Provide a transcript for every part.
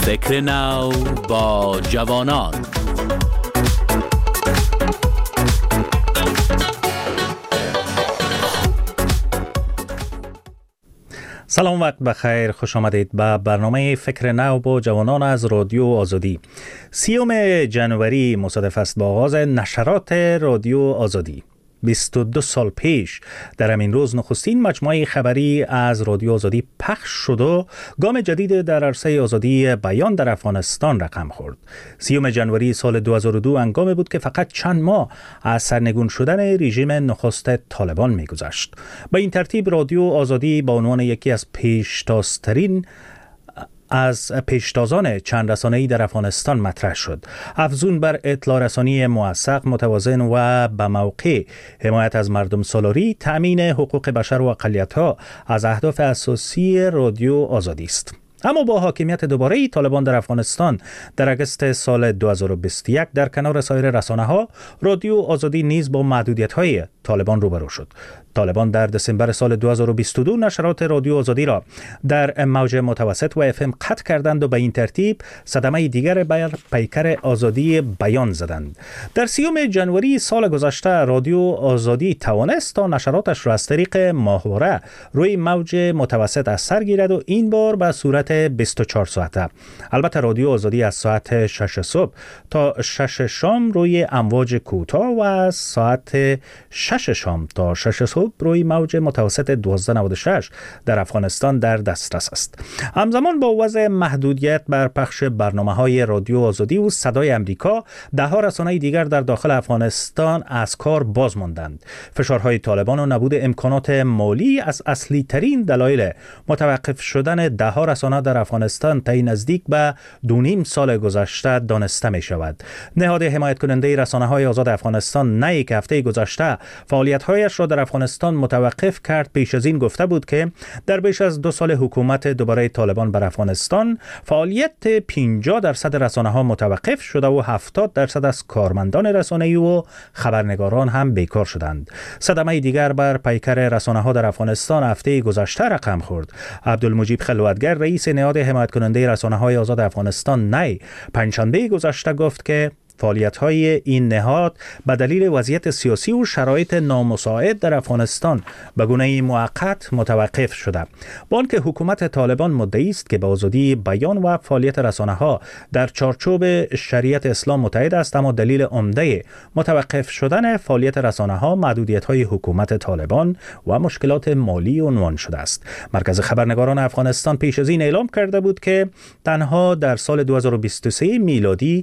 فکر نو با جوانان. سلام، وقت بخیر، خوش آمدید به برنامه فکر نو با جوانان از رادیو آزادی. 30 جنوری مصادف است با آغاز نشرات رادیو آزادی. 22 سال پیش در همین روز نخستین مجموعه خبری از رادیو آزادی پخش شد و گام جدید در عرصه آزادی بیان در افغانستان رقم خورد. 30 جنوری سال 2002 هنگامی بود که فقط چند ماه از سرنگون شدن رژیم نخست طالبان می‌گذشت. به این ترتیب رادیو آزادی به عنوان یکی از پیشتازان چند رسانه‌ای در افغانستان مطرح شد. افزون بر اطلاع رسانی موثق، متوازن و به موقع، حمایت از مردم سالاری، تأمین حقوق بشر و اقلیت‌ها از اهداف اساسی رادیو آزادی است. اما با حاکمیت دوباره طالبان در افغانستان در اگست سال 2021 در کنار سایر رسانه‌ها، رادیو آزادی نیز با محدودیت‌های طالبان روبرو شد. طالبان در دسامبر سال 2022 نشرات رادیو آزادی را در موج متوسط و FM قطع کردند و به این ترتیب صدمه دیگر بر پیکر آزادی بیان زدند. در 30 جنوری سال گذشته رادیو آزادی توانست تا نشراتش را از طریق ماهواره روی موج متوسط از سر گیرد و این بار به صورت 24 ساعته. البته رادیو آزادی از ساعت 6 صبح تا 6 شام روی امواج کوتاه و از ساعت 6 شام تا 6 صبح روی موج متوسط 1296 در افغانستان در دسترس است. همزمان با وضع محدودیت بر پخش برنامه‌های رادیو آزادی و صدای امریکا، ده‌ها رسانه دیگر در داخل افغانستان از کار باز ماندند. فشارهای طالبان و نبود امکانات مالی از اصلی ترین دلایل متوقف شدن ده‌ها رسانه در افغانستان تا نزدیک به 2.5 سال گذشته دانسته می شود. نهاد حمایت کننده رسانه‌های آزاد افغانستان نه یک هفته گذشته فعالیت‌هایش را در افغانستان متوقف کرد. پیش از این گفته بود که در بیش از 2 سال حکومت دوباره طالبان بر افغانستان، فعالیت 50% رسانه‌ها متوقف شده و 70% از کارمندان رسانه‌ای و خبرنگاران هم بیکار شدند. صدمه دیگر بر پیکر رسانه‌ها در افغانستان هفته گذشته رقم خورد. عبدالمجید خلوتگر، رئیس نهاد حمایت کننده رسانه‌های آزاد افغانستان نی، پنجشنبه گذشته گفت که فعالیت‌های این نهاد به دلیل وضعیت سیاسی و شرایط نامساعد در افغانستان به گونه موقت متوقف شده. با آنکه حکومت طالبان مدعی است که به آزادی بیان و فعالیت رسانه‌ها در چارچوب شریعت اسلام متحد است، اما دلیل عمده متوقف شدن فعالیت رسانه‌ها محدودیت‌های حکومت طالبان و مشکلات مالی عنوان شده است. مرکز خبرنگاران افغانستان پیش از این اعلام کرده بود که تنها در سال 2023 میلادی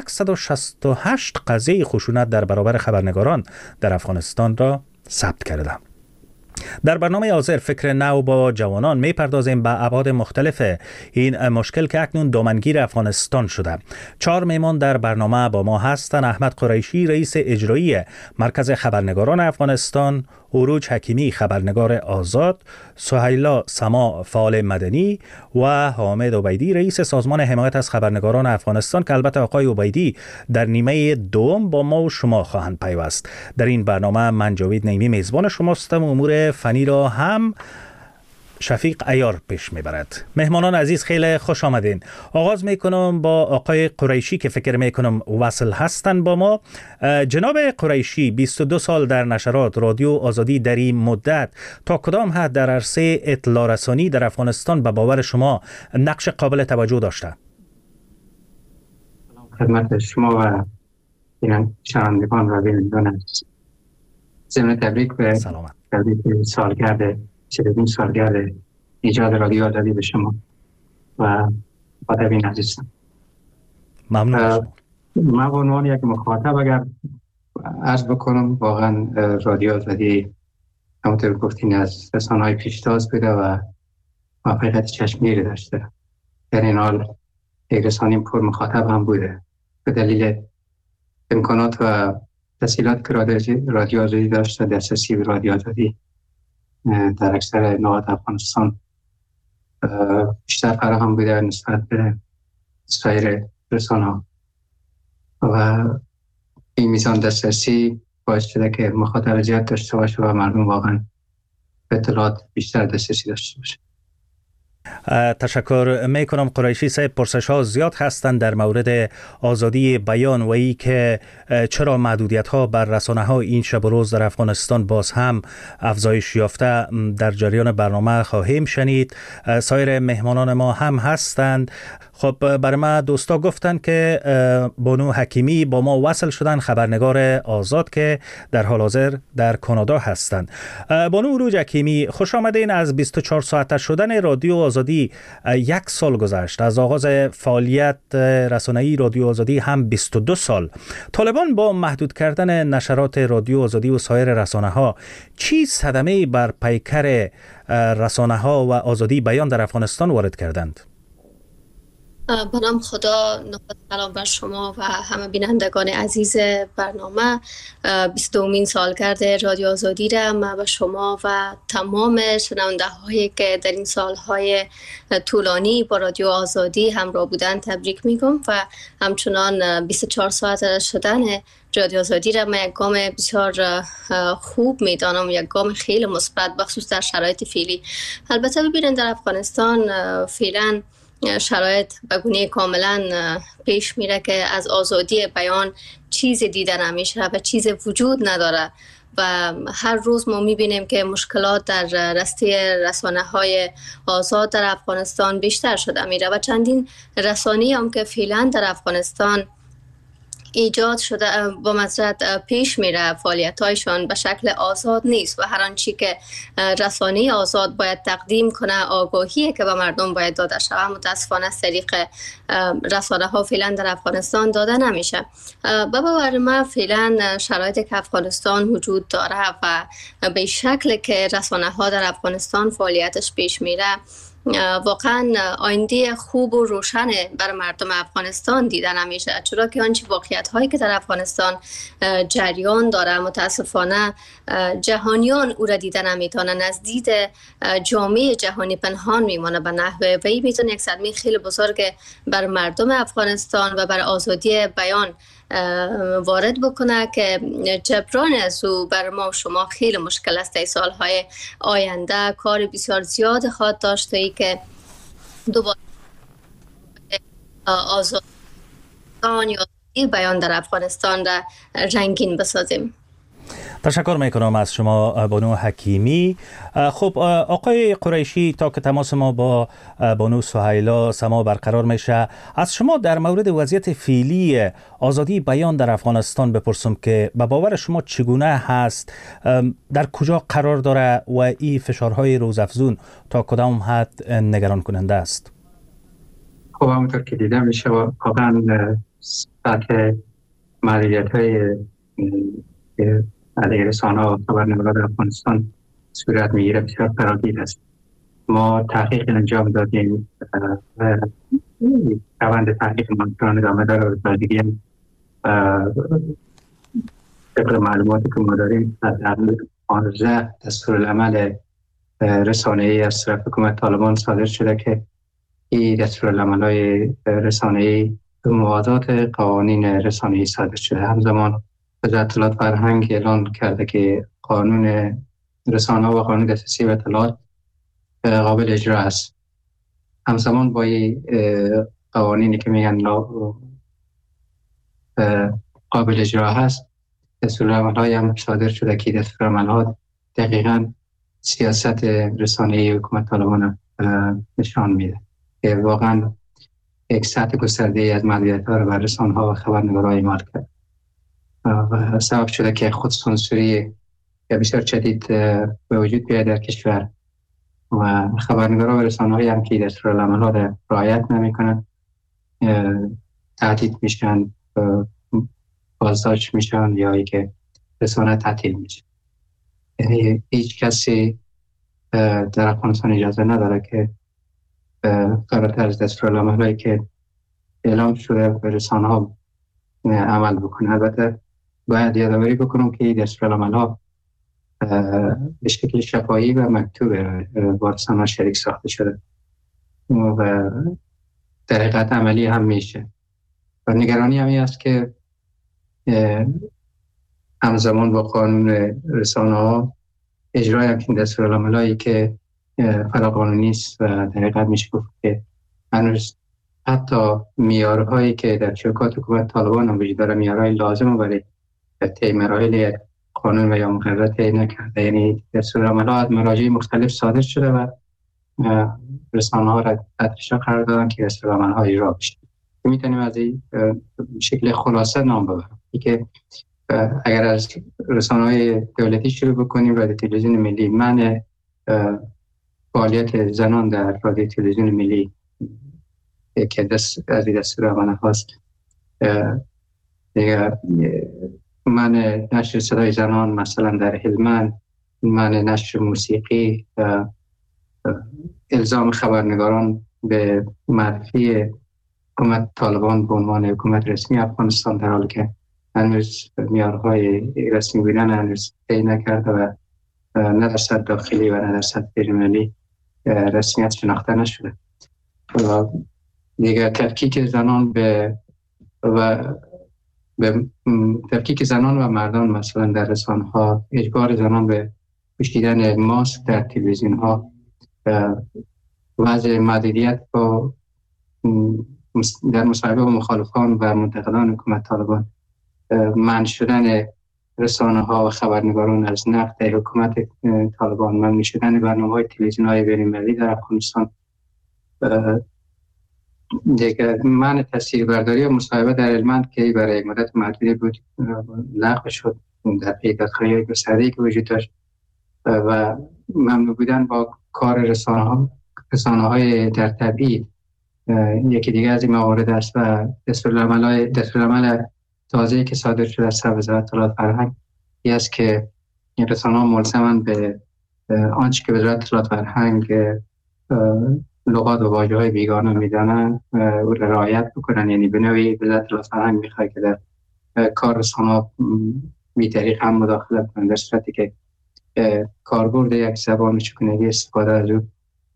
168 قضیه خشونت در برابر خبرنگاران در افغانستان را ثبت کرده. در برنامه حاضر فکر نو با جوانان میپردازیم به ابعاد مختلف این مشکل که اکنون دامنگیر افغانستان شده. 4 میهمان در برنامه با ما هستند: احمد قریشی، رئیس اجرایی مرکز خبرنگاران افغانستان; عروج حکیمی، خبرنگار آزاد; سهیلا سما، فعال مدنی; و حامد عبیدی، رئیس سازمان حمایت از خبرنگاران افغانستان، که البته آقای عبیدی در نیمه دوم با ما و شما خواهند پیوست. در این برنامه من جاوید نیمی میزبان شماستم و امور فنی را هم شفیق عیار پیش میبرد. مهمانان عزیز، خیلی خوش آمدین. آغاز میکنم با آقای قریشی که فکر میکنم وصل هستن با ما. جناب قریشی، 22 سال در نشرات رادیو آزادی، در این مدت تا کدام حد در عرصه اطلاع رسانی در افغانستان به باور شما نقش قابل توجه داشته؟ خدمت شما و شنوندگان و بینندگان عزیز، ضمن تبریک به سالگرد 40 سالگرد ایجاد رادیو آزادی به شما و مخاطبین عزیزم. ممنون. من به عنوان یک مخاطب اگر عرض بکنم، واقعا رادیو آزادی همونطور گفتین از رسانه‌های پیشتاز بوده و موفقیت چشمگیری داشته. در این حال یک رسانه پر مخاطب هم بوده به دلیل امکانات و تسهیلات که رادیو آزادی داشته. دسترسی به رادیو آزادی در اکثر نقاط افغانستان بیشتر فراهم بوده نسبت به سایر رسانه‌ها و این میزان دسترسی باعث شده که مخاطب زیاد داشته باشه و مردم واقعا به اطلاعات بیشتر دسترسی داشته باشه. تشکر می کنم قریشی صاحب. پرسش ها زیاد هستند در مورد آزادی بیان و ای که چرا محدودیت ها بر رسانه ها این شب و روز در افغانستان باز هم افزایش یافته. در جریان برنامه خواهیم شنید. سایر مهمانان ما هم هستند. خب برای ما دوستا گفتن که بانو حکیمی با ما وصل شدن، خبرنگار آزاد که در حال حاضر در کانادا هستند. بانو عروج حکیمی، خوش آمدین. از 24 ساعته شدن رادیو آزادی 1 سال گذشت. از آغاز فعالیت رسانه‌ای رادیو آزادی هم 22 سال. طالبان با محدود کردن نشرات رادیو آزادی و سایر رسانه‌ها چی صدمه‌ای بر پیکر رسانه‌ها و آزادی بیان در افغانستان وارد کردند؟ به نام خدا، نخست سلام بر شما و همه بینندگان عزیز برنامه. 22مین سالگرد رادیو آزادی را من به شما و تمام شنونده هایی که در این سالهای طولانی با رادیو آزادی همراه بودن تبریک میگم و همچنان 24 ساعت شدن رادیو آزادی را من یک گام بسیار خوب میدانم، یک گام خیلی مثبت بخصوص در شرایط فعلی. البته ببینید در افغانستان فعلا شرایط به گونه کاملا پیش میره که از آزادی بیان چیزی دیده نمیشه و چیزی وجود نداره و هر روز ما میبینیم که مشکلات در راسته رسانه‌های آزاد در افغانستان بیشتر شده میره و چندین رسانه‌ای هم که فعلا در افغانستان ایجاد شده با مزرعت پیش میره، فعالیت‌هایشان به شکل آزاد نیست و هر آنچه که رسانه آزاد باید تقدیم کنه، آگاهی که به مردم باید داده شود، متاسفانه از طریق رسانه ها فعلا در افغانستان داده نمیشه. به باور من فعلا شرایطی که افغانستان وجود داره و به شکل که رسانه ها در افغانستان فعالیتش پیش میره واقعا آینده خوب و روشن بر مردم افغانستان دیده نمیشه، چرا که آنچه واقعیت هایی که در افغانستان جریان داره متاسفانه جهانیان او را دیده نمیتونن، از دید جامعه جهانی پنهان میمونه به نحوه و این میتونه یک صدمه خیلی بزرگ بر مردم افغانستان و بر آزادی بیان وارد بکنه که جبران از او بر ما و شما خیلی مشکل است. در سالهای آینده کار بسیار زیاد خواهد داشت ای که دوباره آزادی یا بیان در افغانستان را رنگین بسازیم. تشکر میکنم از شما بانو حکیمی. خب آقای قریشی، تا که تماس ما با بانو سهیلا سما برقرار میشه، از شما در مورد وضعیت فعلی آزادی بیان در افغانستان بپرسم که به باور شما چگونه هست، در کجا قرار داره و این فشارهای روزافزون تا کدام حد نگران کننده است؟ خب همونطور که دیده میشه واقعا سطح محدودیت‌های علیه رسانه‌ها و خبرنگاران در افغانستان صورت میگیره بسیار فراگیر است. ما تحقیق انجام دادیم و روند تحقیق منطقان ادامه داره و بردگیم طبق معلوماتی که ما داریم در 15 دستورالعمل رسانه‌ای از طرف حکومت طالبان صادر شده که این دستورالعمل‌های رسانه‌ای به موازات قوانین رسانه‌ای صادر شده. همزمان وزارت اطلاعات فرهنگ اعلان کرده که قانون رسانه و قانون دسترسی به اطلاعات قابل اجرا است. همزمان با قوانینی که میگن قابل اجرا هست، دستورالعمل‌های هم صادر شده که دستورالعمل‌ها دقیقاً سیاست رسانه‌ای حکومت طالبان نشان میده که واقعاً یک سطح گسترده‌ای از محدودیت‌ها را بر رسانه‌ها و خبرنگاران اعمال کرد و سبب شده که خود سانسوری بسیار شدید به وجود بیاید در کشور و خبرنگاران و رسانه‌هایی هم که دستورالعمل‌ها را رعایت نمی‌کنند تهدید میشن، بازداشت میشن یا ای که رسانه تعطیل میشه. یعنی هیچ کسی در افغانستان اجازه نداره که فراتر از دستورالعمل‌هایی که اعلام شده به رسانه‌ها عمل بکنه. البته باید یادآوری بکنم که دستورالعمل‌ها به شکل شفاهی و مکتوب با رسانه‌ها شریک ساخته شده و در حقیقت عملی هم میشه و نگرانی همی است که همزمان با قانون رسانه‌ها اجرای همچین دستورالعمل‌هایی که فراقانونی است و در حقیقت میشه گفت که هنوز حتی معیارهایی که در چوکات حکومت طالبان هم وجود داره، معیارهای لازم برای طی مراحل قانون و یا مقررات طی نکرده. یعنی دستورالعمل‌ها از مراجع مختلف صادر شده و رسانه‌ها را تحت فشار قرار دادن که دستورالعمل‌ها اجرا بشه. میتونیم از این شکل خلاصه نام ببرم که اگر از رسانه‌های دولتی شروع بکنیم، رادیو تلویزیون ملی منع فعالیت زنان در رادیو تلویزیون ملی که از دستورالعمل هاست، دیگر منع نشر صدای زنان مثلا در هلمند، منع نشر موسیقی، الزام خبرنگاران به معرفی حکومت طالبان به عنوان حکومت رسمی افغانستان، در حالی که هنوز معیارهای رسمی بودن هنوز طی نکرده و نه در سطح داخلی و نه در سطح بین‌المللی رسمیت شناخته نشده. و دیگر تفکیک زنان تفکیک زنان و مردان مثلا در رسانه‌ها، اجبار زنان به پوشیدن ماسک در تلویزیون‌ها، وضع محدودیت با در مصاحبه با مخالفان و منتقدان حکومت طالبان، منع شدن رسانه‌ها و خبرنگاران از نقد حکومت طالبان، منع شدن برنامه‌های تلویزیون‌های بین‌المللی در افغانستان، دیگر منع تصویربرداری و مصاحبه در هلمند که برای مدت محدودی بود لغو شد در پی دادخواهی گسترده‌ای که وجود داشت، و ممنوع بودن با کار رسانه‌های در تبعید یکی دیگه از این موارد است. و دستورالعمل تازه‌ای که صادر شده از وزارت اطلاعات فرهنگ این است که این رسانه‌ها ملزمند به آنچه که وزارت اطلاعات فرهنگ لغات و واژه‌های بیگانه میدانند او را رعایت بکنن. یعنی به نوعی وزارت اطلاعات فرهنگ میخواد که در کار رسانه‌ها بی‌طریق هم مداخله کنند، در صورتی که کاربرد یک زبان چگونگی استفاده از او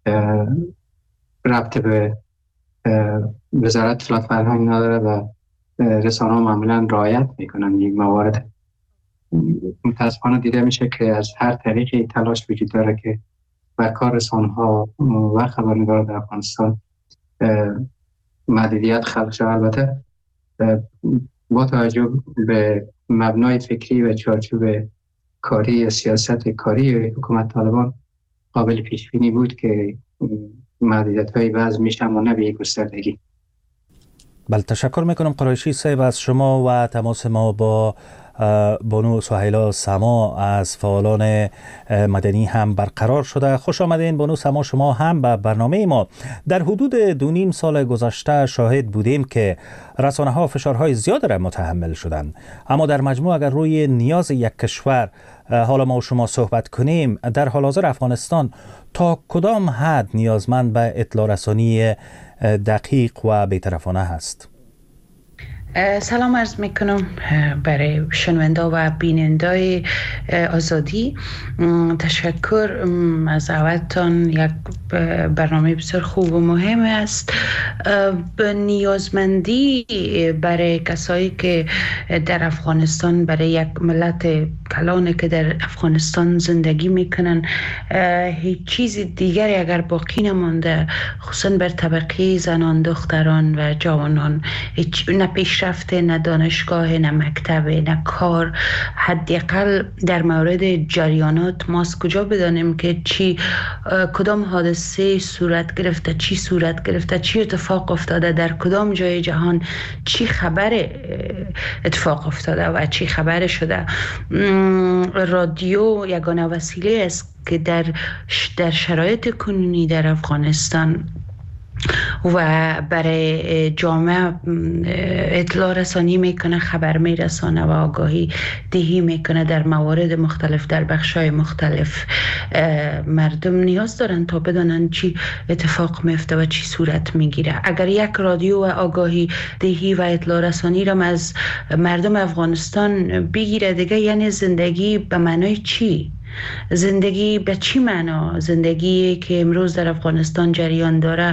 ربط به وزارت اطلاعات فرهنگ نداره و رسانه‌ها معمولاً رعایت میکنن این موارد. متاسفانه دیده میشه که از هر طریقی تلاش وجود داره که بر کار رسانه‌ها و خبرنگاران در افغانستان محدودیت خلق شود. البته با توجه به مبنای فکری و چارچوب کاری سیاست کاری حکومت طالبان قابل پیش بینی بود که محدودیت‌های وضع میشه، اما نه به یک گستردگی. بله، تشکر میکنم قریشی صاحب از شما و تماس ما با بانو سهیلا سما از فعالان مدنی هم برقرار شده. خوش آمدین بانو سما شما هم به برنامه ما. در حدود 2.5 سال گذشته شاهد بودیم که رسانه ها فشارهای زیاد را متحمل شدند، اما در مجموع اگر روی نیاز یک کشور حالا ما و شما صحبت کنیم، در حال حاضر افغانستان تا کدام حد نیازمند به اطلاع رسانی دقیق و بی‌طرفانه هست؟ سلام عرض میکنم برای شنونده و بیننده آزادی. تشکر از دعوتتان. یک برنامه بسیار خوب و مهم است. به نیازمندی برای کسایی که در افغانستان، برای یک ملت کلانی که در افغانستان زندگی میکنن، هیچ چیز دیگری اگر باقی نمانده، خصوصا بر طبقه زنان، دختران و جوانان، نه پیشرفته، نه دانشگاه، نه مکتب، نه کار. حداقل در مورد جریانات ما از کجا بدانیم که کدام حادثه صورت گرفته، چی صورت گرفته، چی اتفاق افتاده، در کدام جای جهان چی خبر اتفاق افتاده و چی خبر شده. رادیو یگانه وسیله است که در شرایط کنونی در افغانستان و برای جامعه اطلاع رسانی میکنه، خبر میرسانه و آگاهی دهی میکنه در موارد مختلف، در بخشای مختلف. مردم نیاز دارن تا بدانن چی اتفاق میفته و چی صورت میگیره. اگر یک رادیو و آگاهی دهی و اطلاع رسانی را از مردم افغانستان بگیره، دیگه یعنی زندگی به معنای چی؟ زندگی به چی معنا؟ زندگی که امروز در افغانستان جریان داره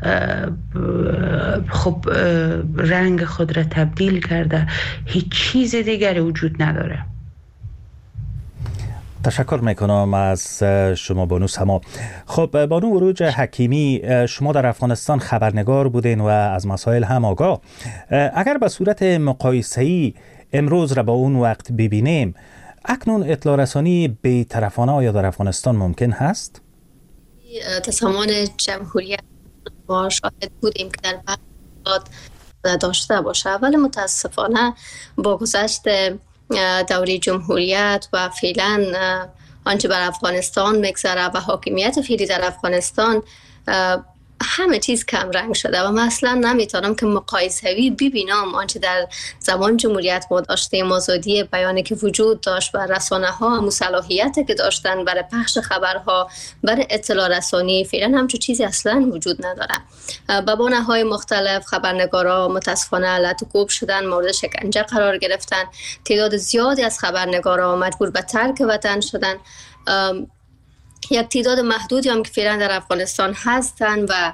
خب رنگ خود را تبدیل کرده، هیچ چیز دیگری وجود نداره. تشکر میکنم از شما بانو سما. خب بانو عروج حکیمی، شما در افغانستان خبرنگار بودین و از مسائل هم آگاه. اگر به صورت مقایسه‌ای امروز را با اون وقت ببینیم، اکنون اطلاع رسانی بی‌طرفانه آیا در افغانستان ممکن هست؟ زمان جمهوریت ما شاهد بودیم که در بعض داشته باشه، ولی متاسفانه با گذشت دوره جمهوریت و فعلا آنچه بر افغانستان میگذره و حاکمیت فعلی در افغانستان، همه چیز کم رنگ شده و من اصلا نمیتونم که مقایسه‌ای ببینم آنچه در زمان جمهوریت ما داشتیم، آزادی بیانی که وجود داشت و رسانه ها هم صلاحیتی که داشتن برای پخش خبرها، برای اطلاع رسانی، فعلا همچون چیزی اصلا وجود نداره. به بناهای مختلف خبرنگارا متاسفانه لط و کوب شدن، مورد شکنجه قرار گرفتن، تعداد زیادی از خبرنگارا مجبور به ترک وطن شدن. یک تعداد محدودی هم که فعلا در افغانستان هستن و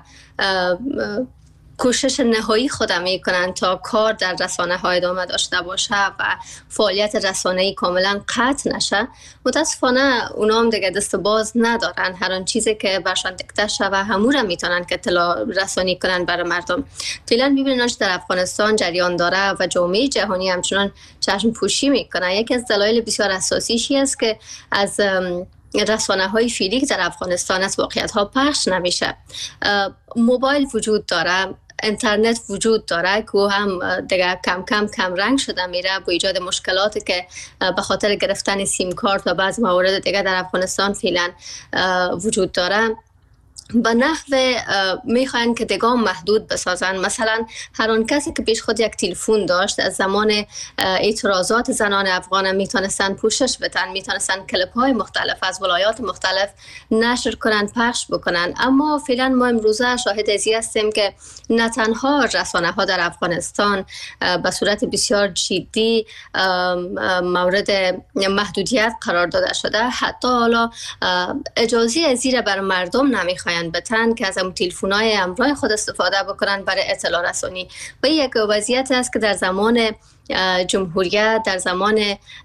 کوشش نهایی خودم میکنن تا کار در رسانه های ادامه داشته باشه و فعالیت رسانه‌ای کاملا قطع نشه. متاسفانه اونا هم دیگه دست باز ندارن، هر آن چیزی که برشان دیکته شوه همون هم میتونن که اطلاع رسانی کنن برای مردم. فعلا میبینن در افغانستان جریان داره و جامعه جهانی همچنان چشم پوشی میکنه. یکی از دلایل بسیار اساسیش است که از رسانه های فعلی که در افغانستان از واقعیت ها پخش نمیشه. موبایل وجود داره، اینترنت وجود داره که هم دیگه کم رنگ شده میره با ایجاد مشکلاتی که به خاطر گرفتن سیم کارت و بعض موارد دیگه در افغانستان فعلا وجود داره. به نحو میخواین که دیگه محدود بسازن. مثلا هر آن کسی که پیش خود یک تلفن داشت از زمان اعتراضات زنان افغان میتونستن پوشش بدن، میتونستن کلیپ های مختلف از ولایات مختلف نشر کنن، پخش بکنن. اما فعلا ما امروزه شاهد ازی هستیم که نه تنها رسانه ها در افغانستان به صورت بسیار جدی مورد محدودیت قرار داده شده، حتی حالا اجازه ازی را بر مردم نمیخواین بتن که از تلفن‌های همراه خود استفاده بکنن برای اطلاع رسانی. و یک وضعیت است که در زمان جمهوریت، در زمان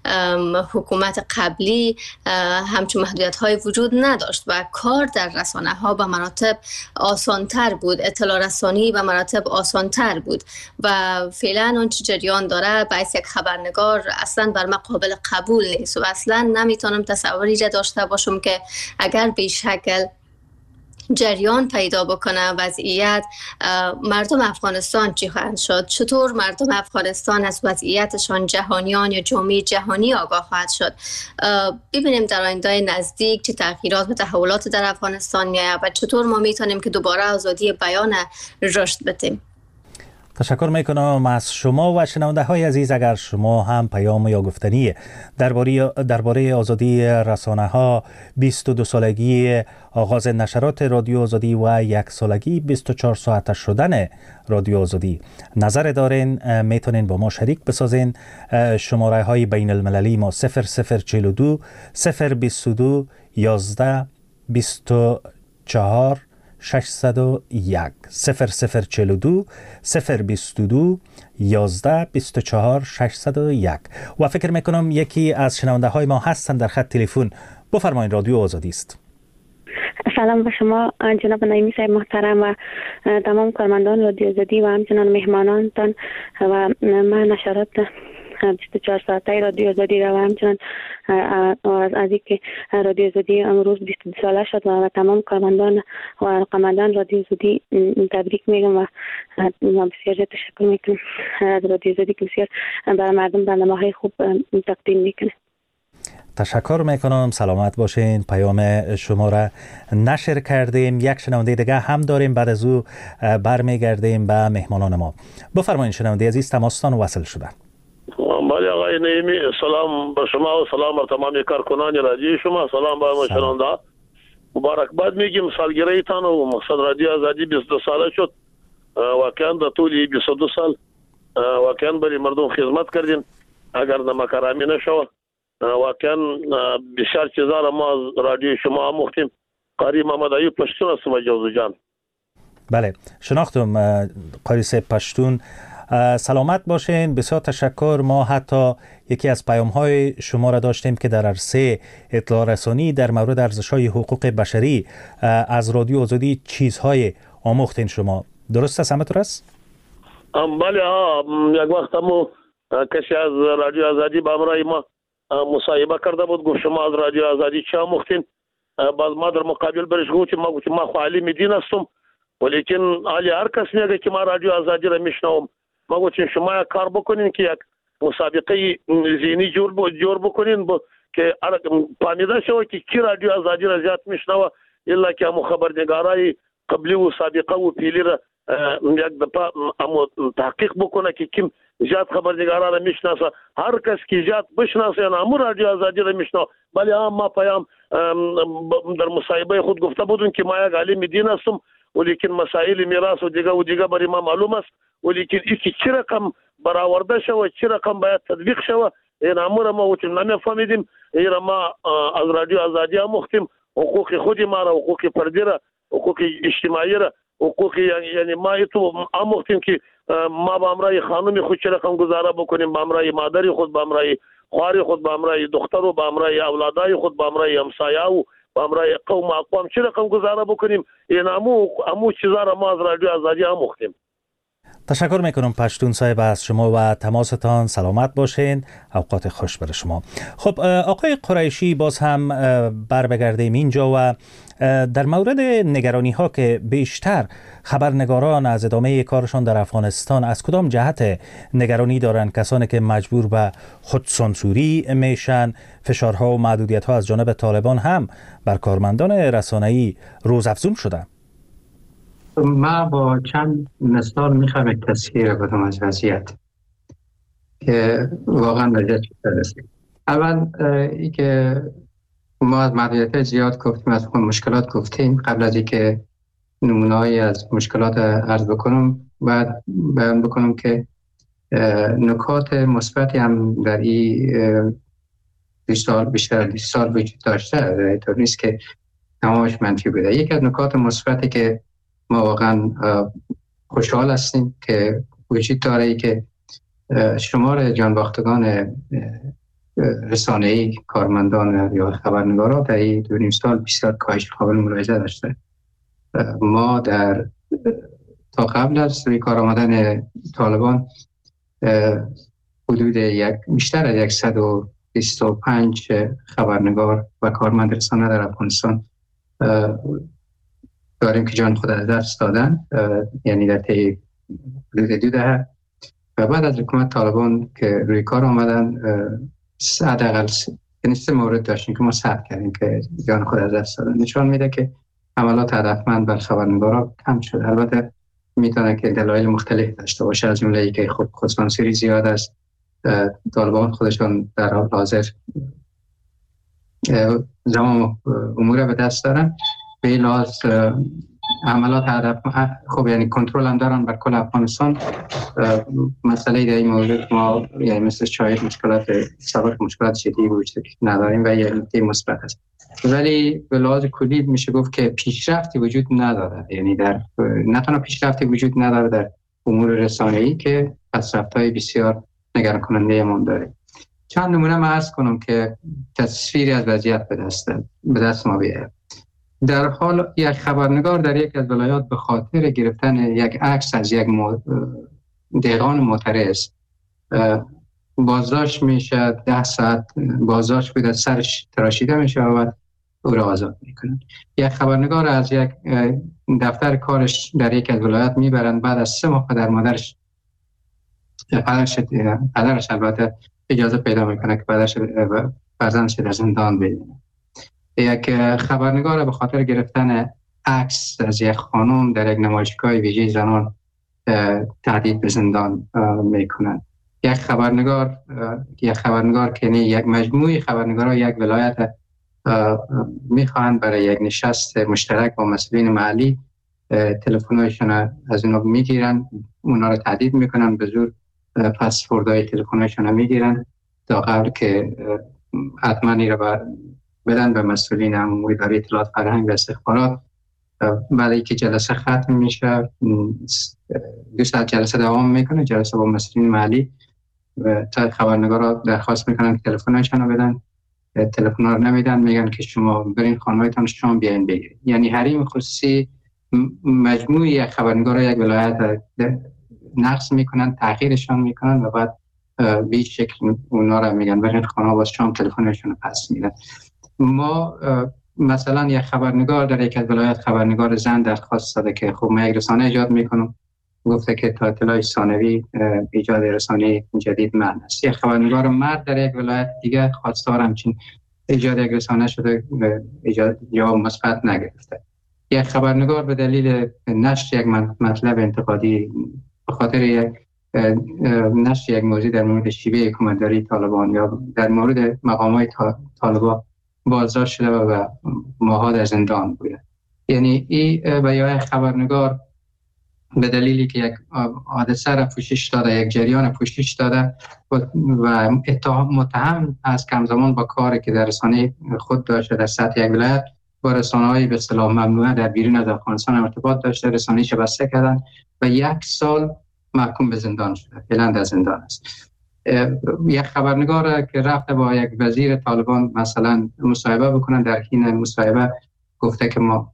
حکومت قبلی همچون محدودیت‌های وجود نداشت و کار در رسانه‌ها به مراتب آسان‌تر بود، اطلاع رسانی به مراتب آسان‌تر بود و فعلا اون چه جریان داره باعث یک خبرنگار اصلا بر من قابل قبول نیست و اصلا نمیتونم تصوری را داشته باشم که اگر به شکل جریان پیدا بکنه وضعیت، مردم افغانستان چی خواهند شد؟ چطور مردم افغانستان از وضعیتشان جهانیان یا جامعه جهانی آگاه خواهد شد؟ ببینیم در آینده نزدیک چه تغییرات و تحولات در افغانستان میاد و چطور ما میتونیم که دوباره آزادی بیان رشد بدیم. تشکر میکنم از شما و شنونده های عزیز. اگر شما هم پیام یا گفتنی درباره آزادی رسانه ها، 22 سالگی آغاز نشرات رادیو آزادی و 1 سالگی 24 ساعته شدن رادیو آزادی نظر دارین، میتونین با ما شریک بسازین. شماره های بین المللی ما 0042 022 11 24 601 0042 022 11 24 601 و فکر میکنم یکی از شنونده های ما هستن در خط تلفن. بفرمایید، رادیو آزادی است. سلام به شما جناب نعیمی صاحب محترم و تمام کارمندان رادیو آزادی و همچنان مهمانانتان و من نشرات 24 ساعته رادیو آزادی را و همچنان از اینکه رادیو آزادی امروز 22 ساله شد و تمام کارمندان و رقمندان رادیو آزادی تبریک میگم و بسیار تشکر میکنم از رادیو آزادی که بسیار برای مردم برنامه‌های خوب تقدیم میکنه. تشکر میکنم، سلامت باشین. پیام شما را نشر کردیم. یک شنونده دیگه هم داریم، بعد از او برمیگردیم به مهمانان ما. بفرمایید شنونده عزیز، تماستان وصل شده. بله آقای نعیمی، سلام به شما و سلام به تمام کارکنان رادیو شما، سلام به شنونده. مبارکباد میگیم سالگرده تان و مقصد رادیو آزادی 22 ساله شد. واقعا در طول 22 سال واقعا برای مردم خدمت کردیم. اگر نمکرامی نشود واقعا بسیار چیزا را ما از رادیو شما آموختیم. قاری محمد ایوب پشتون هستم جوزو جان. بله شناختم قاری صاحب پشتون. سلامت باشین. بسیار تشکر. ما حتی یکی از پیام‌های شما را داشتیم که در عرصه اطلاع رسانی در مورد ارزش‌های حقوق بشری از رادیو آزادی چیزهای آموختین شما. درست است؟ همه طور است؟ بله، یک وقت هم کسی از رادیو آزادی با همراه ما مصاحبه کرده بود، گفت شما از رادیو آزادی چه آموختین؟ باز ما در مقابل برش گفتم ما خو عالم دین هستم، ولیکن حالی هر کس میگه که ما رادیو آزادی را میشنوم. ما گفتیم شما یک کار بکنین که یک مسابقه ذهنی جور بکنین که فهمیده شود که کی رادیو آزادی را زیاد میشنوه، الا که همو خبرنگارای قبلی و سابقه و پیلی را یک دفعه تحقیق بکنه که کیم زیاد خبرنگارا را میشناسه. هر کس که زیاد بشناسه یعنی همو رادیو آزادی را میشناسه. ولی ما پیام در مصاحبه خود گفته بودیم که ما یک عالم دین هستم، ولیکن مسائل میراث و دیگه برای ما معلوم است، ولیکن اینکه چه رقم برآورده شوه، چه رقم باید تطبیق شوه، این امور ما نمیفهمیدیم. این ما از رادیو آزادی آموختیم، حقوق خود ما را، حقوق فردی را، حقوق اجتماعی را، حقوق یعنی ما ایتو آموختیم که ما با امرای خانم خود چه رقم گزاره بکنیم، با امرای مادری خود، با امرای خواری خود، با امرای دختر و با امرای اولادای خود، با امرای همسایه و با امرای قوم و اقوام چه رقم گزاره بکنیم. این امو چیزا را ما از رادیو آزادی آموختیم. تشکر میکنم پشتون صاحب از شما و تماستان. سلامت باشین. اوقات خوش برای شما. خب آقای قریشی، باز هم بر بگردیم اینجا و در مورد نگرانی ها که بیشتر خبرنگاران از ادامه کارشان در افغانستان از کدام جهت نگرانی دارند؟ کسانی که مجبور به خودسانسوری میشن، فشارها و محدودیت ها از جانب طالبان هم بر کارمندان رسانه‌ای روزافزون شده. ما با چند مثال میخوام یک تصویر بدم از وضعیت که واقعا وضعیت چطور است. اول ای که ما از محدودیت زیاد گفتیم، از مشکلات گفتیم. قبل از اینکه نمونه‌ای از مشکلات عرض بکنم، بعد بیان بکنم که نکات مثبتی هم در این 20 سال بیشتر 20 سال وجود داشته. اینطور نیست که تمامش منفی بوده. یکی از نکات مثبتی که ما واقعا خوشحال هستیم که وجود داره، ای که شمار جانباختگان رسانه‌ای، کارمندان یا خبرنگاران در این 2.5 سال بسیار کاهش قابل ملاحظه داشته. ما تا قبل از روی کار آمدن طالبان حدود بیشتر از 125 خبرنگار و کارمند رسانه در افغانستان داریم که جان خود از دست دادن، یعنی در طی حدود 2 دهه. و بعد از حکومت طالبان که روی کار آمدن، حداقل 3 مورد داشتیم که ما ثبت کردیم که جان خود از دست دادن. نشان میده که حملات هدفمند بر خبرنگارا کم شده. البته میتونه که دلایل مختلف داشته باشه، از جمله اینکه خودسانسوری زیاد است. طالبان خودشون در حال حاضر زمان امور به دست دارن. به این لحاظ عملات هدف خب یعنی کنترل هم دارن بر کل افغانستان. مسئله در این مورد ما یعنی مثل شاید مشکلات جدی وجود نداریم و یه نکته مثبت است. ولی به لحاظ کلی میشه گفت که پیشرفتی وجود نداره. یعنی در نه تنها پیشرفتی وجود نداره در امور رسانه‌ای که پس‌رفت‌های بسیار نگران کننده ما داره. چند نمونه ما عرض کنم که تصویری از وضعیت به دست ما بیاره. در حال یک خبرنگار در یک از ولایات به خاطر گرفتن یک عکس از یک دهقان معترض بازداشت میشه. 10 ساعت بازداشت بوده، سرش تراشیده میشه و او را آزاد میکنن. یک خبرنگار از یک دفتر کارش در یک از ولایات میبرن، بعد از 3 ماه پدر مادرش پدرش البته اجازه پیدا میکنه که پدرش فرزندش در زندان ببینه. یک خبرنگار به خاطر گرفتن عکس از یک خانم در یک نمایشگاه ویژه زنان تهدید به زندان میکنند. یک خبرنگار که یک مجموعه خبرنگاران یک ولایت میخواهند برای یک نشست مشترک با مسئولین محلی تلفن‌هایشون از اونا میگیرن، اونا رو تهدید میکنن، به زور پسوردهای تلفن‌هایشون میگیرن تا قبل که حتما رو بدن به مسئولین امور اداره اطلاعات فرهنگ و استخبارات بعد که جلسه ختم میشه 2 ساعت جلسه دوام میکنه، جلسه با مسئولین محلی و تا خبرنگارا درخواست میکنن که تلفنشون رو بدن، تلفن رو نمیدن، میگن که شما برین خانه‌هایتان شما بیاین بگیرید. یعنی حریم خصوصی مجموعی خبرنگارا یک ولایت نقص میکنن، تغییرشان میکنن و بعد به این شکل اونا رو میگن برین خانه باز شام تلفنشون رو پس میدن. ما مثلا یک خبرنگار در یک از ولایت خبرنگار زن درخواست داده که خب من یک رسانه ایجاد میکنم، گفته که تا اطلاع ثانوی ایجاد رسانه جدید معنی است. یک خبرنگار مرد در یک ولایت دیگه خواستار همچین ایجاد یک رسانه شده، ایجاد جواب مثبت نگرفته. یک خبرنگار به دلیل نشر یک مطلب انتقادی به خاطر یک نشر یک موضوع در مورد شیوه حکومتداری طالبان یا در مورد مقامات طالبان بازداشت شده و ماها در زندان بوده. یعنی این به یک خبرنگار به دلیلی که یک حادثه را پوشش داده، یک جریان پوشش داده و متهم از کمزمان با کاری که در رسانه خود داشته در سطح یک ولایت با رسانه‌های به اصطلاح ممنوعه در بیرون از افغانستان ارتباط داشته، رسانه‌اش بسته کردن و 1 سال محکوم به زندان شده، فعلا در زندان است. یک خبرنگار که رفته با یک وزیر طالبان مثلا مصاحبه بکنن، در حین مصاحبه گفته که ما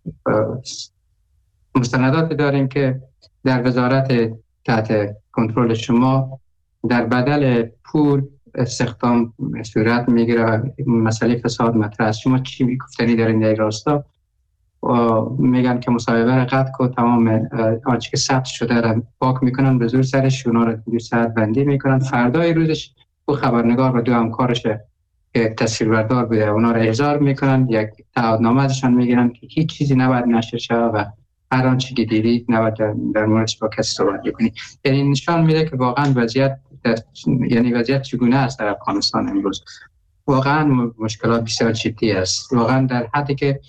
مستندات داریم که در وزارت تحت کنترل شما در بدل پول استخدام صورت میگیره و مسئله فساد مطرح است. شما چی گفتنی دارین در این راستا؟ میگن که مصاحبه را قطع کن، تمام آنچه که ثبت شده را پاک میکنن، به زور سرش اونا را 2 ساعت بندی میکنن. فردای روزش او خبرنگار و 2 همکارش که تصویربردار بوده اونا را احضار میکنن، یک تعهدنامه ازشان میگیرن که هیچ چیزی نباید نشر شود و هر آنچه که دیدید نباید در موردش با کسی صحبت کنید. یعنی نشان میده که واقعا وضعیت چگونه است در افغانستان امروز. واقعا مشکلات بسیار جدی است، واقعا در حدی که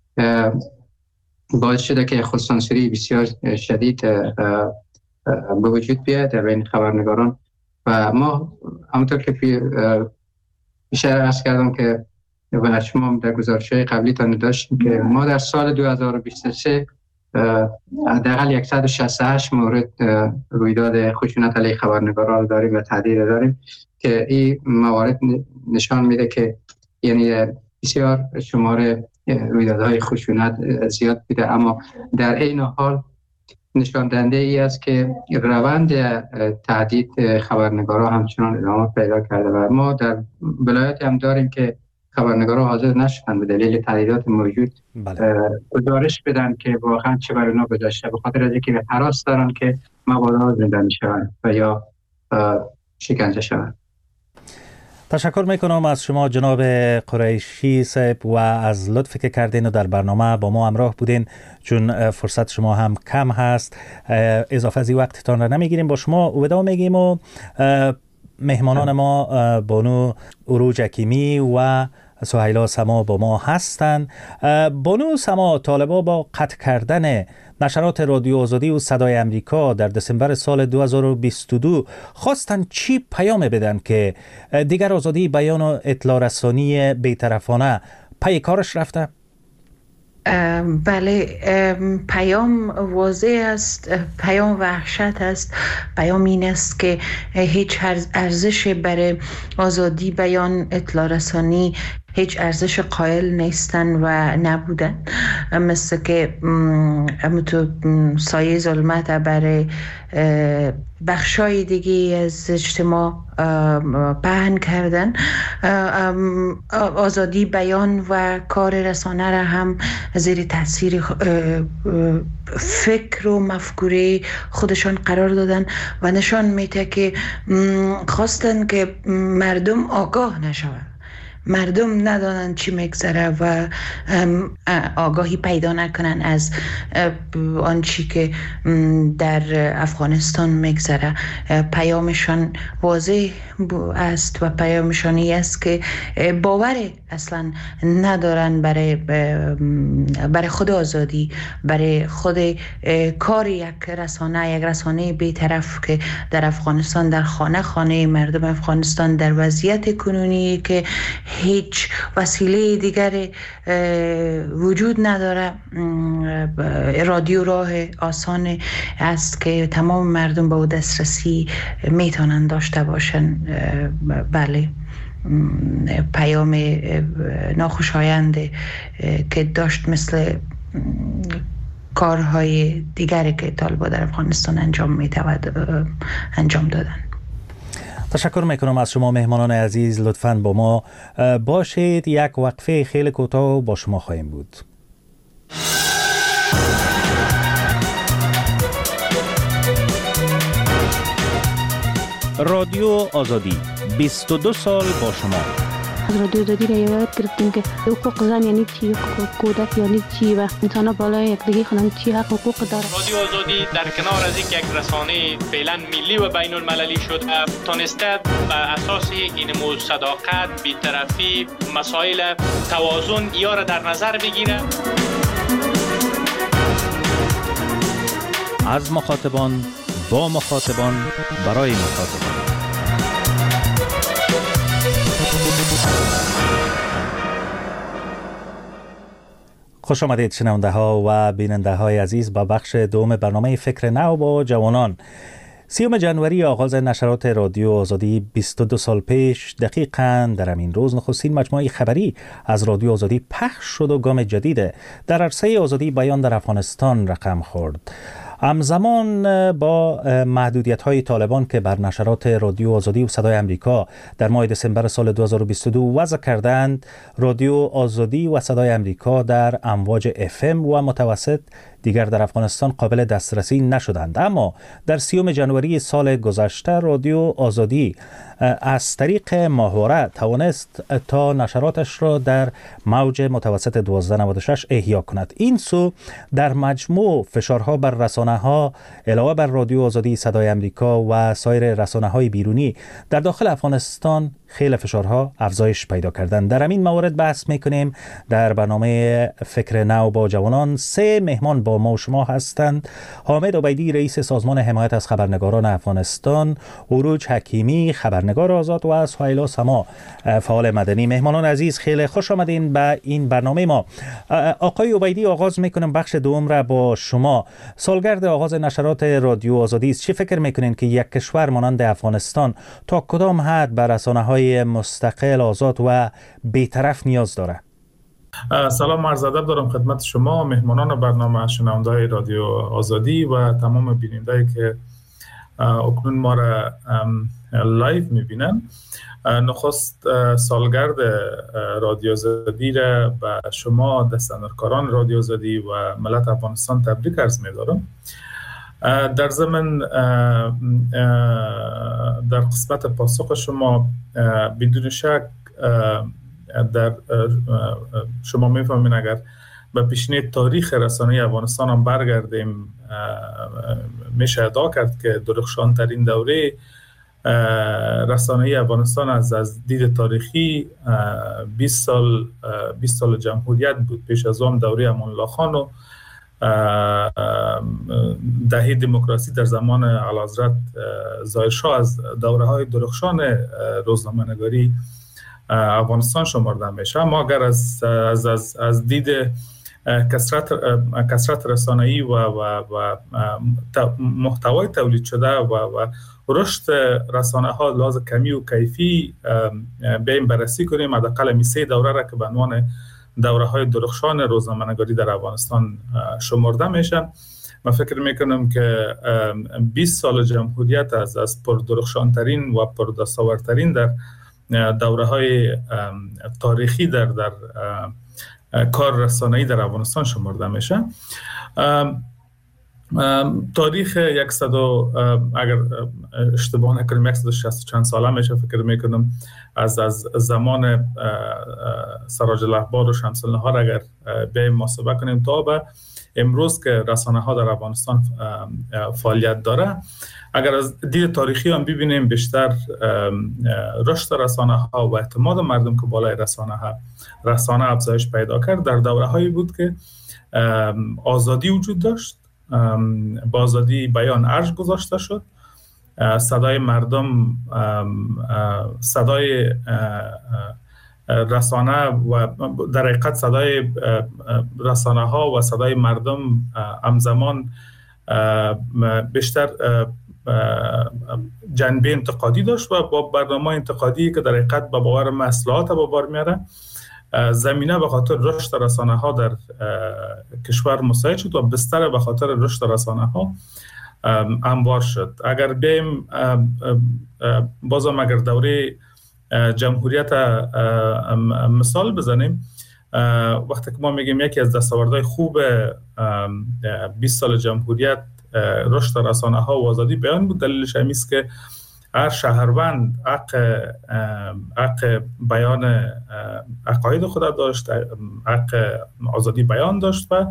باعث شده که خودسانسوری بسیار شدید به وجود بیاد در بین خبرنگاران. و ما همونطور که بیشتر عرض کردم که و شما در گزارش‌های قبلی تان داشتیم که ما در سال 2023 حداقل 168 مورد رویداد خشونت علیه خبرنگاران رو داریم و تهدید داریم که این موارد نشان میده که یعنی بسیار شماره رویدادهای خشونت زیاد بوده، اما در این حال نشان دهنده ای است که روند تهدید خبرنگاران همچنان ادامه پیدا کرده و ما در ولایت هم داریم که خبرنگاران حاضر نشدن به دلیل تهدیدات موجود گزارش بدن که واقعا چه بر اونا گذشته، به خاطر از اینکه هراس دارن که مبادا زنده میشوند و یا شکنجه شوند. تشکر میکنم از شما جناب قریشی صاحب و از لطفی که کردین و در برنامه با ما همراه بودین، چون فرصت شما هم کم هست اضافه از وقتتان را نمیگیریم. با شما ودا میگیم و مهمانان ما بانو عروج حکیمی و سهیلا سما با ما هستند. بانو سما، طالبا با قطع کردن نشرات رادیو آزادی و صدای امریکا در دسامبر سال 2022 خواستن چی پیام بدن که دیگر آزادی بیان و اطلاع رسانی بی‌طرفانه پی کارش رفته؟ بله، پیام واضح است، پیام وحشت است. پیام این است که هیچ ارزش برای آزادی بیان، اطلاع رسانی هیچ ارزش قائل نیستن و نبودن، مثل که همونطور سایه ظلمت برای بخشای دیگه از اجتماع پهن کردن. آزادی بیان و کار رسانه را هم زیر تاثیر فکر و مفکوره خودشان قرار دادن و نشان میده که خواستن که مردم آگاه نشوند، مردم ندانن چی میگذره و آگاهی پیدا نکنن از آنچی که در افغانستان میگذره. پیامشان واضح است و پیامشان است که باور اصلا ندارن برای خود آزادی، برای خود کار یک رسانه بی‌طرف که در افغانستان، در خانه مردم افغانستان در وضعیت کنونی که هیچ وسیله دیگری وجود نداره. رادیو راه آسان است که تمام مردم به او دسترسی میتونن داشته باشن. بله، پیام ناخوشایند که داشت مثل کارهای دیگری که طالبان در افغانستان انجام دادن. تشکر میکنم از شما مهمانان عزیز. لطفاً با ما باشید. یک وقفه خیلی کوتاه با شما خواهیم بود. رادیو آزادی 22 سال با شما. از رادیو آزادی را یاد گرفتیم که حقوق زن یعنی چی، حقوق کودک یعنی چی و انسان بالای یکدیگه خونن چی حقوق داره. رادیو آزادی در کنار از یک رسانه فعلا ملی و بین المللی شد، تانسته بر اساس این صداقت، بی‌طرفی، مسائل توازن یا را در نظر بگیره. از مخاطبان با مخاطبان برای مخاطبان. خوش آمدید شنونده ها و بیننده های عزیز به بخش دوم برنامه فکر نو با جوانان. 30 جنوری آغاز نشرات رادیو آزادی 22 سال پیش دقیقاً در همین روز نخستین مجموعه خبری از رادیو آزادی پخش شد و گام جدید در عرصه آزادی بیان در افغانستان رقم خورد. همزمان با محدودیت‌های طالبان که بر نشرات رادیو آزادی و صدای امریکا در ماه دسامبر سال 2022 وضع کردند، رادیو آزادی و صدای امریکا در امواج FM و متوسط دیگر در افغانستان قابل دسترسی نشدند. اما در 30 جنوری سال گذشته رادیو آزادی از طریق ماهواره توانست تا نشراتش را در موج متوسط 1296 احیا کند. این سو در مجموع فشارها بر رسانه‌ها علاوه بر رادیو آزادی صدای امریکا و سایر رسانه‌های بیرونی در داخل افغانستان خیلی فشارها افزایش پیدا کردند. در همین موارد بحث میکنیم. در برنامه فکر نو با جوانان 3 مهمان با ما و شما هستند. حامد عبیدی رئیس سازمان حمایت از خبرنگاران افغانستان، عروج حکیمی خبرنگار آزاد و سهیلا سما فعال مدنی. مهمانان عزیز خیلی خوش آمدین به این برنامه ما. آقای عبیدی آغاز میکنم بخش دوم را با شما. سالگرد آغاز نشرات رادیو آزادی است. چی فکر میکنین که یک کشور مانند افغانستان تا کدام حد بر رسانه‌های مستقل، آزاد و بی‌طرف نیاز داره؟ سلام عرض ادب دارم خدمت شما مهمانان برنامه، شنونده‌های رادیو آزادی و تمام بیننده‌ای که اکنون ما را لایو می‌بینن. نخست سالگرد رادیو آزادی را به شما دستاندرکاران رادیو آزادی و ملت افغانستان تبریک عرض می‌دارم. در ضمن در قسمت پاسخ شما بدون شک در شما میفهمین اگر به پیشینه تاریخ رسانه افغانستان هم برگردیم میشه ادعا کرد که درخشان ترین دوره رسانه افغانستان از دید تاریخی 20 سال جمهوریت بود. پیش از آن دوره امان الله خان و دهه دموکراسی در زمان اعلیحضرت ظاهر شاه از دوره‌های درخشان روزنامه‌نگاری افغانستان شمرده میشه. اما اگر از دید کثرت رسانه‌ای و محتوای تولید شده و رشد رسانه‌ها لحاظ کمی و کیفی بیایم بررسی کنیم، حداقل می 3 دوره را که به عنوان دوره‌های درخشان روزنامه‌نگاری در افغانستان شمرده میشن. من فکر میکنم که 20 سال جمهوریت از پردرخشانترین و پردستاوردترین در دوره‌های تاریخی در کار رسانه‌ای در افغانستان شمرده میشه. تاریخ اگر اشتباه نکنیم 160 چند ساله میشه فکر میکنم از زمان سراج الاخبار و شمس النهار اگر بیایم محاسبه کنیم تا به امروز که رسانه ها در افغانستان فعالیت داره. اگر از دید تاریخی هم ببینیم بیشتر رشد رسانه ها و اعتماد مردم که بالای رسانه افزایش پیدا کرد در دوره هایی بود که آزادی وجود داشت، با آزادی بیان ارج گذاشته شد، صدای مردم صدای رسانه و در حقیقت صدای رسانه ها و صدای مردم همزمان بیشتر جنبه انتقادی داشت و با برنامه انتقادی که در حقیقت به باور اصلاحات به بار میاره زمینه به خاطر رشد رسانه ها در کشور مساعد شد و بستر به خاطر رشد رسانه ها هموار شد. اگر بیم بازم اگر دوره جمهوریت مثال بزنیم، وقتی که ما میگیم یکی از دستاوردهای خوب 20 سال جمهوریت رشد رسانه ها و آزادی بیان بود، دلیلش همین است که هر شهروند حق بیان عقاید خود داشت، حق آزادی بیان داشت و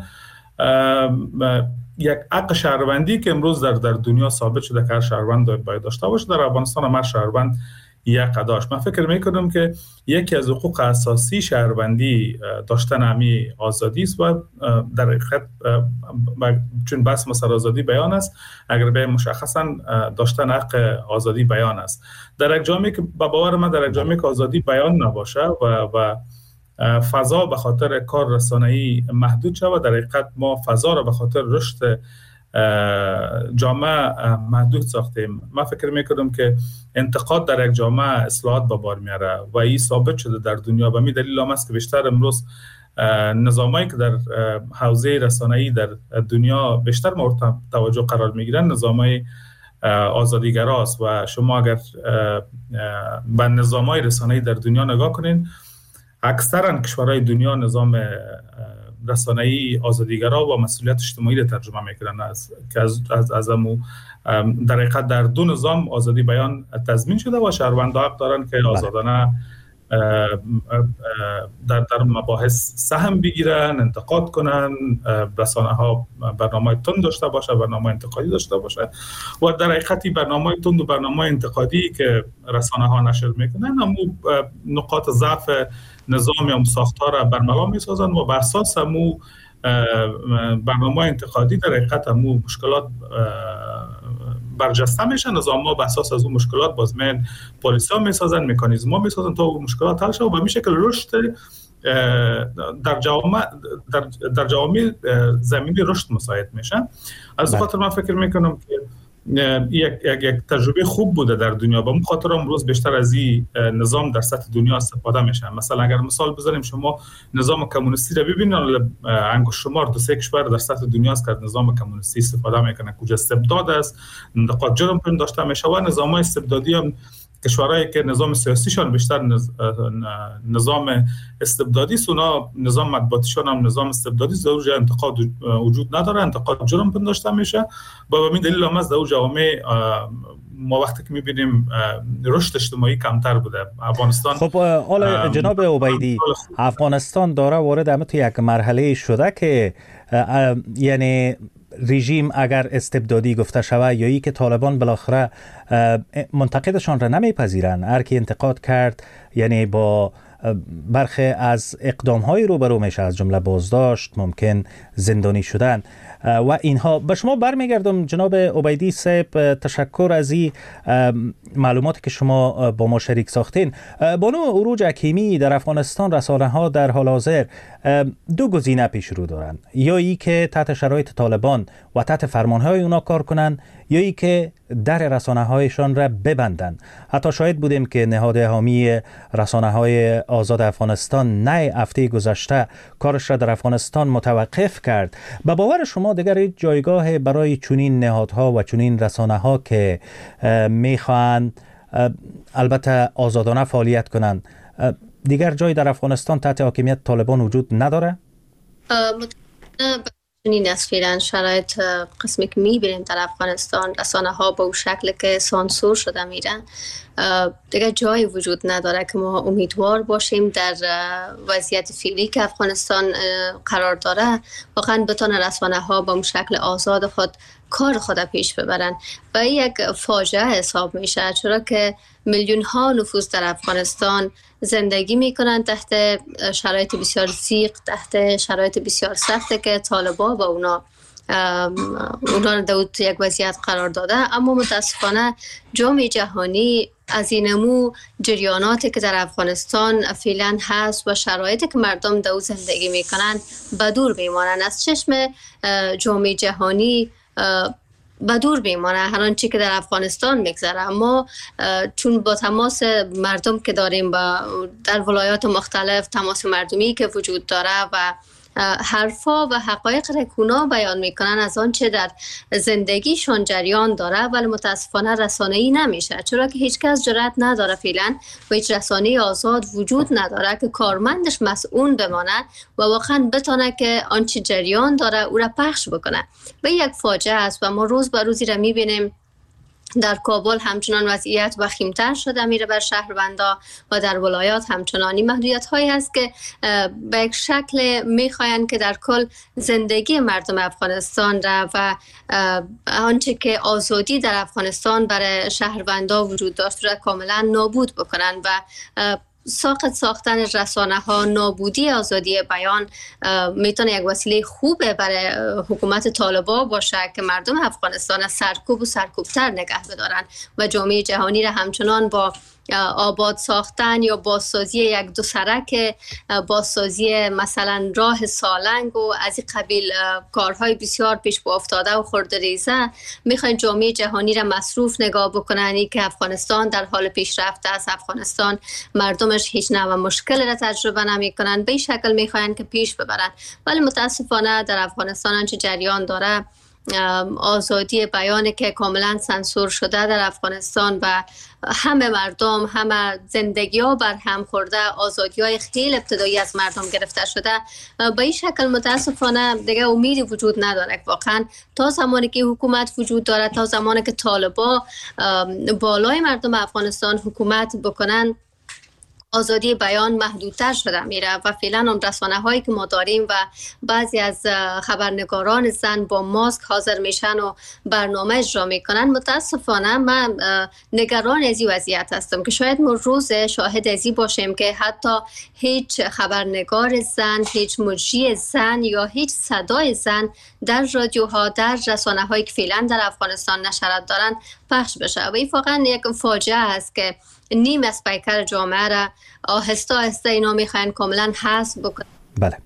یک حق شهروندی که امروز در دنیا ثابت شده که هر شهروند باید داشته باشه. در افغانستان هم هر شهروند یک داشت. من فکر میکنم که یکی از حقوق اساسی شهروندی داشتن همی آزادی است و در حقیقت چون بحث مسئله آزادی بیان است، اگر به مشخصا داشتن حق آزادی بیان است در یک جامعه که با باور من در یک جامعه که آزادی بیان نباشه و فضا به خاطر کار رسانه‌ای محدود شود، در حقیقت ما فضا را به خاطر رشد جامعه محدود ساختیم. من فکر میکنم که انتقاد در یک جامعه اصلاحات به بار میاره و این ثابت شده در دنیا و می دلیل هم است که بیشتر امروز نظامایی که در حوزه رسانه‌ای در دنیا بیشتر مورد توجه قرار میگیرن نظامای آزادیگراست و شما اگر به نظامای رسانه‌ای در دنیا نگاه کنین، اکثرا کشورهای دنیا نظام رسانه‌ای آزادیگرا و مسئولیت اجتماعی را ترجمه میکنن که از امو در حقیقت در دو نظام آزادی بیان تضمین شده و شهروندان حق دارن که آزادانه در مباحث سهم بگیرن، انتقاد کنن، رسانه ها برنامه تند داشته باشه، برنامه انتقادی داشته باشه و در حقیقت برنامه تند و برنامه انتقادی که رسانه ها نشر میکنن همو نقاط ضعف نظام یا ساختار برملا میسازن و بر اساس همو برنامه انتقادی در حقیقت همو مشکلات برجسته میشن. نظام ها بر اساس از اون مشکلات بازمین پالیسی ها میسازن، مکانیزم ها میسازن تا اون مشکلات حل شه و به این شکل رشد در جامعه زمینی رشد مساعد میشن. از خاطر من فکر میکنم که یک تجربه خوب بوده در دنیا و به خاطر امروز بیشتر از این نظام در سطح دنیا استفاده میشن. مثلا اگر مثال بزنیم، شما نظام کمونیستی را ببینید، انگشت شمار 2-3 کشور در سطح دنیا است که نظام کمونیستی استفاده میکنه، کجا استبداد است، نقاط جرم پن داشته میشه و نظام‌های استبدادی هم کشورهایی که نظام سیاسیشان بیشتر نظام استبدادی است، اونا نظام مطبوعاتیشان هم نظام استبدادی است، در انتقاد وجود نداره، انتقاد جرم پنداشته میشه و به این دلیل هم از در جامعه ما وقتی که میبینیم رشد اجتماعی کمتر بوده. افغانستان خب حالا جناب عبیدی، افغانستان داره وارد همه تو یک مرحله شده که یعنی رژیم اگر استبدادی گفته شود یا ای که طالبان بالاخره منتقدشان را نمیپذیرن، هر کی انتقاد کرد یعنی با برخی از اقدام‌های روبرو میشه، از جمله بازداشت، ممکن زندانی شدن و اینها. به شما برمیگردم جناب عبیدی صاحب، تشکر از این معلوماتی که شما با ما شریک ساختین. بانو عروج حکیمی، در افغانستان رسانه ها در حال حاضر دو گزینه پیش رو دارن، یا ای که تحت شرایط طالبان و تحت فرمانهای اونا کار کنن، یا ای که در رسانه هایشان را ببندن. حتی شاهد بودیم که نهاد حامی رسانه های آزاد افغانستان نه هفته گذشته کارش را در افغانستان متوقف کرد. به باور شما دیگر جایگاه برای چنین نهادها و چنین رسانه ها که میخواهند البته آزادانه فعالیت کنند، دیگر جای در افغانستان تحت حاکمیت طالبان وجود نداره؟ این است فعلا شرایط قسمی که میبینیم در افغانستان، رسانه ها به اون شکل که سانسور شده میرن، دیگه جایی وجود نداره که ما امیدوار باشیم در وضعیت فعلی که افغانستان قرار داره واقعا بتونه رسانه ها به اون شکل آزاد خود کار خود پیش ببرن و این یک فاجعه حساب میشه، چرا که میلیون ها نفوس در افغانستان زندگی میکنن تحت شرایط بسیار ضیق، تحت شرایط بسیار سخته که طالبان با اونا رو در یک وضعیت قرار داده. اما متاسفانه جامعه جهانی از اینمو جریاناتی که در افغانستان فعلا هست و شرایطی که مردم در زندگی میکنن به دور بیمانن، از چشم جامعه جهانی به دور بیمانه هر آنچه که در افغانستان میگذره. اما چون با تماس مردم که داریم در ولایات مختلف، تماس مردمی که وجود داره و حرفا و حقایق را کونا بیان میکنن از آنچه در زندگیشون جریان داره، ولی متاسفانه رسانه‌ای نمیشه، چرا که هیچ کس جرأت نداره فعلا و هیچ رسانه‌ای آزاد وجود نداره که کارمندش مسئول بمانه و واقعا بتونه که آنچه جریان داره او را پخش بکنه. و یک فاجعه است و ما روز به روزی را میبینیم در کابل همچنان وضعیت وخیم‌تر شده میره بر شهروندا و در ولایات همچنانی محدودیت هایی هست که به یک شکل میخواین که در کل زندگی مردم افغانستان را و آنچه که آزادی در افغانستان برای شهروندا وجود داشت را کاملا نابود بکنن و ساختن رسانه ها، نابودی آزادی بیان میتونه یک وسیله خوبه برای حکومت طالبان باشه که مردم افغانستان سرکوب و سرکوبتر نگه بدارن و جامعه جهانی را همچنان با آباد ساختن یا بازسازی یک دو سرک، بازسازی مثلا راه سالنگ و از این قبیل کارهای بسیار پیش با افتاده و خرده ریزه میخواین جامعه جهانی را مصروف نگاه بکنن که افغانستان در حال پیشرفت است، افغانستان مردمش هیچ نوع مشکل را تجربه نمی کنن، به این شکل میخواین که پیش ببرن. ولی متاسفانه در افغانستان آنچه جریان داره آزادی بیان که کاملا سانسور شده در افغانستان و همه مردم، همه زندگی ها بر هم خورده، آزادی های خیلی ابتدایی از مردم گرفته شده. به این شکل متاسفانه دیگه امیدی وجود نداره. واقعا تا زمانی که حکومت وجود داره، تا زمانی که طالبان بالای مردم افغانستان حکومت بکنن، آزادی بیان محدودتر شده میره و فعلا اون رسانه هایی که ما داریم و بعضی از خبرنگاران زن با ماسک حاضر میشن و برنامه اجرا میکنن. متاسفانه من نگران از این وضعیت هستم که شاید ما روز شاهد ازی باشیم که حتی هیچ خبرنگار زن، هیچ مجری زن یا هیچ صدای زن در رادیوها، در رسانه هایی که فعلا در افغانستان نشریات دارن پخش بشه. و این واقعا یک فاجعه است که نیم از پیکر جامعه را آهسته آهسته اینا میخواین کاملا حذف بکنن. بله،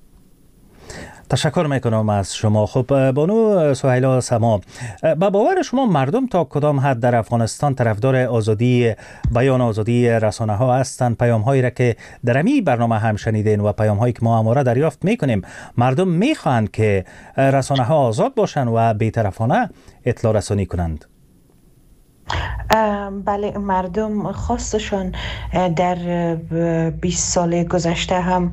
تشکر میکنم از شما. خب بانو سهیلا سما، با باور شما مردم تا کدام حد در افغانستان طرفدار آزادی بیان، آزادی رسانه ها هستند؟ پیام هایی را که در این برنامه هم شنیدین و پیام هایی که ما همواره دریافت میکنیم، مردم میخواهند که رسانه ها آزاد باشند و بی‌طرفانه اطلاع رسانی کنند. بله، مردم خواستشان در 20 سال گذشته هم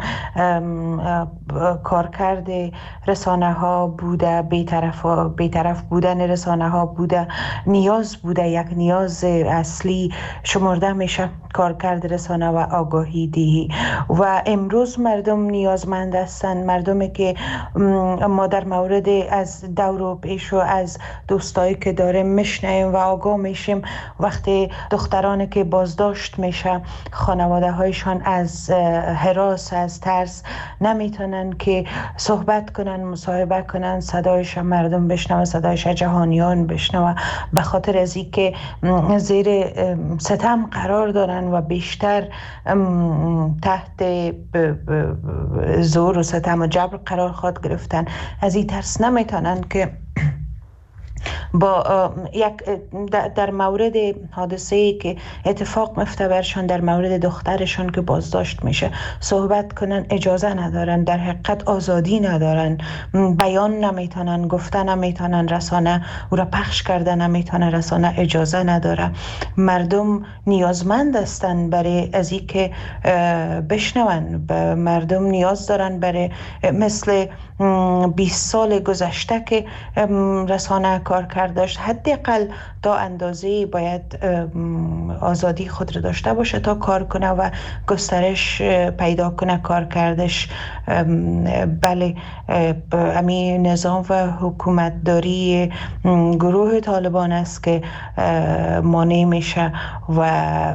کارکرد رسانه ها بوده، بی‌طرف بودن رسانه ها بوده، نیاز بوده، یک نیاز اصلی شمرده میشه کارکرد رسانه و آگاهی دهی. و امروز مردم نیازمند هستند، مردمی که ما در مورد از دور و پیش و از دوستایی که داریم میشنیم و آگاه میشیم، وقتی دخترانی که بازداشت میشه خانواده هایشان از هراس، از ترس نمیتونن که صحبت کنن، مصاحبه کنن، صدایش مردم بشنوه، صدایش جهانیان بشنوه، به خاطر از اینکه زیر ستم قرار دارن و بیشتر تحت زور و ستم و جبر قرار خود گرفتن. از این ترس نمیتونن که با یک در مورد حادثه‌ای که اتفاق میفته برشان، در مورد دخترشان که بازداشت میشه صحبت کنن، اجازه ندارن، در حقیقت آزادی ندارن، بیان نمیتونن، گفتن نمیتونن، رسانه او را پخش کرده نمیتونه، رسانه اجازه نداره. مردم نیازمند هستن برای از این که بشنون، مردم نیاز دارن برای مثل 20 سال گذشته که رسانه کار کردش، حداقل تا اندازه‌ای باید آزادی خود را داشته باشه تا کار کنه و گسترش پیدا کنه کار کردش. بله، همین نظام و حکومتداری گروه طالبان است که مانع میشه و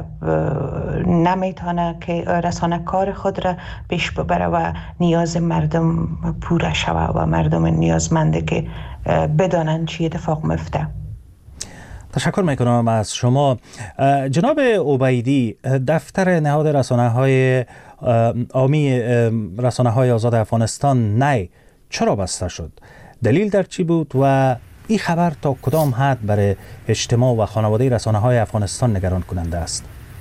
نمیتونه که رسانه کار خود را پیش ببره و نیاز مردم پوره شوه و مردم نیازمنده که بدانن چی اتفاق میفته. تشکر میکنم از شما. جناب عبیدی، دفتر نهاد رسانه‌های عامی رسانه‌های آزاد افغانستان نی چرا بسته شد؟ دلیل در چی بود و این خبر تا کدام حد برای اجتماع و خانواده رسانه‌های افغانستان نگران کننده است؟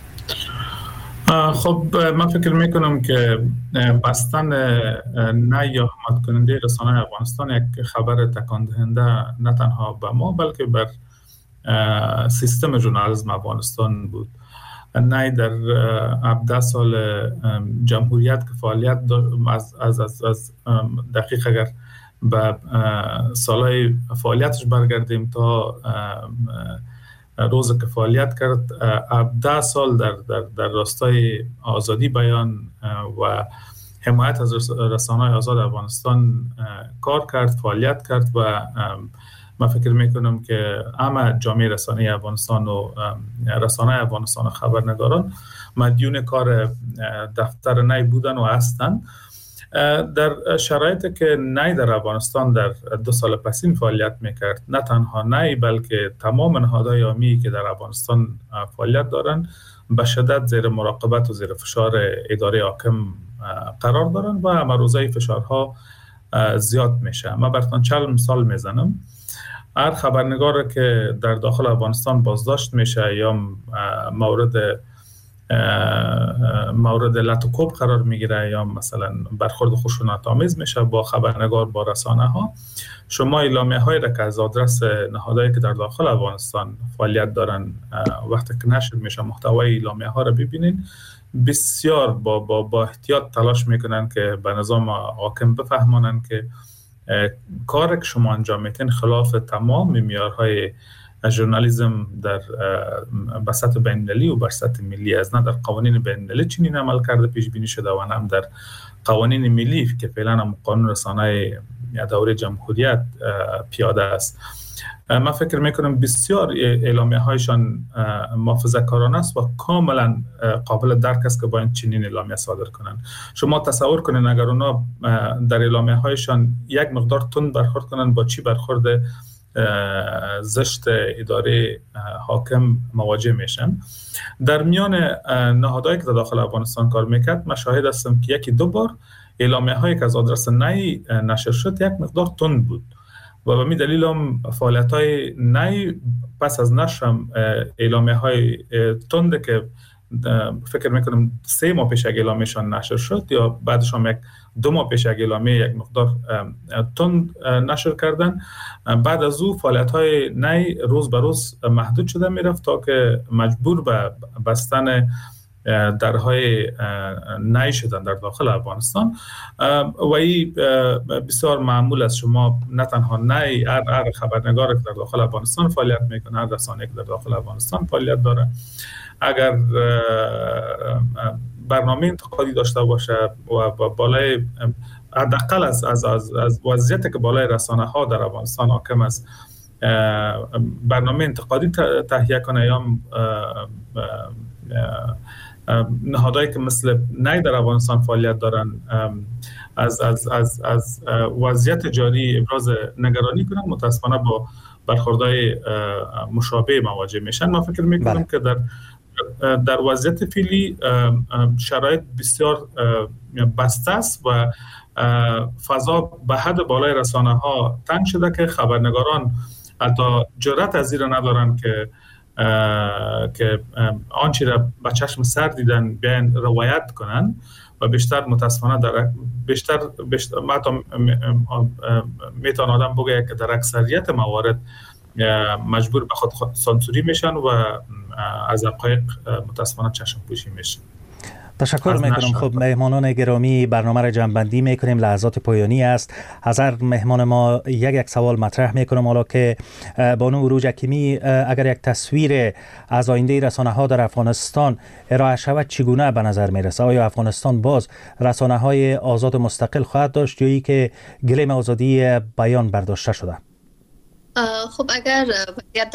خب من فکر میکنم که بستن نه یا حمایت کننده رسانه‌های افغانستان یک خبر تکان دهنده نه تنها به ما بلکه بر سیستم ژورنالیسم افغانستان بود. نه در 17 سال جمهوریت که فعالیت از دقیق اگر به سالهای فعالیتش برگردیم تا روز که فعالیت کرد 17 سال در راستای آزادی بیان و حمایت از رسانه‌های آزاد افغانستان کار کرد، فعالیت کرد و من فکر میکنم که همه جامعه رسانه‌ای افغانستان و رسانه افغانستان و خبرنگاران مدیون کار دفتر نی بودن و هستند. در شرایطی که نی در افغانستان در 2 سال پسین فعالیت میکرد، نه تنها نی بلکه تمام نهادهای عامی که در افغانستان فعالیت دارند به شدت زیر مراقبت و زیر فشار اداره حاکم قرار دارند و مروزه فشارها زیاد میشه. من براتون 40 مثال میزنم. هر خبرنگار که در داخل افغانستان بازداشت میشه یا مورد لطوکوب قرار میگیره یا مثلا برخورد خشونت آمیز میشه با خبرنگار، با رسانه ها، شما اعلامیه هایی را که از آدرس نهادهایی که در داخل افغانستان فعالیت دارن وقتی که نشر میشه محتوای اعلامیه ها را ببینین، بسیار با احتیاط تلاش میکنن که به نظام حاکم بفهمانن که کار که شما انجام میتین خلاف تمام معیارهای ژورنالیسم در به سطح بین‌المللی و بر سطح ملی است. نه در قوانین بین‌المللی چنین عمل کرده پیش بینی شده و هم در قوانین ملی که فعلا هم قانون رسانه دوره جمهوریت پیاده است. من فکر میکنم بسیار اعلامیه هایشان محافظه‌کارانه است و کاملا قابل درک است که باید چنین اعلامیه صادر کنند. شما تصور کنید اگر اونا در اعلامیه هایشان یک مقدار تند برخورد کنند، با چی برخورد زشت اداره حاکم مواجه میشن. در میان نهادهایی که در داخل افغانستان کار میکرد من شاهد هستم که 1-2 بار اعلامیه هایی که از آدرس نی نشر شد یک مقدار تند بود و به می دلیل هم فعالیت های نی پس از نشر اعلامیه های تند که فکر میکنم 3 ماه پیش اعلامیه‌شان نشر شد یا بعدش هم 2 ماه پیش اعلامیه یک مقدار تند نشر کردن، بعد از او فعالیت های نی روز به روز محدود شده میرفت تا که مجبور به بستن درهای نی شدن در داخل افغانستان و این بسیار معمول است. شما نه تنها نی، هر خبرنگار که در داخل افغانستان فعالیت میکنه، هر رسانه‌ای که در داخل افغانستان فعالیت داره، اگر برنامه انتقادی داشته باشه و بالای حداقل از وضعیتی که بالای رسانه ها در افغانستان حاکم است برنامه انتقادی تهیه کنه یا نهادهایی که مثل نی در افغانستان فعالیت دارن از وضعیت جاری ابراز نگرانی کنن، متاسفانه با برخوردهای مشابه مواجه میشن. من فکر میکنم که در وضعیت فعلی شرایط بسیار بسته است و فضا به حد بالای رسانه ها تنگ شده که خبرنگاران حتی جرأت از این ندارن که آنچه را به چشم سر دیدن بیان روایت کنن و بیشتر متاسفانه بیشتر میتونه آدم بگه که در اکثریت موارد مجبور به خود سانسوری میشن و از حقایق متاسفانه چشم پوشی میشن. تشکر میکنم. خب مهمانان گرامی، برنامه را جمع‌بندی میکنیم، لحظات پایانی است. از هر مهمان ما یک سوال مطرح میکنم، حالا که بانو عروج حکیمی اگر یک تصویر از آینده رسانه ها در افغانستان ارائه شود چگونه به نظر میرسه؟ آیا افغانستان باز رسانه های آزاد و مستقل خواهد داشت یا ای که گلیم آزادی بیان برداشته شده؟ خب اگر وضعیت در افغانستان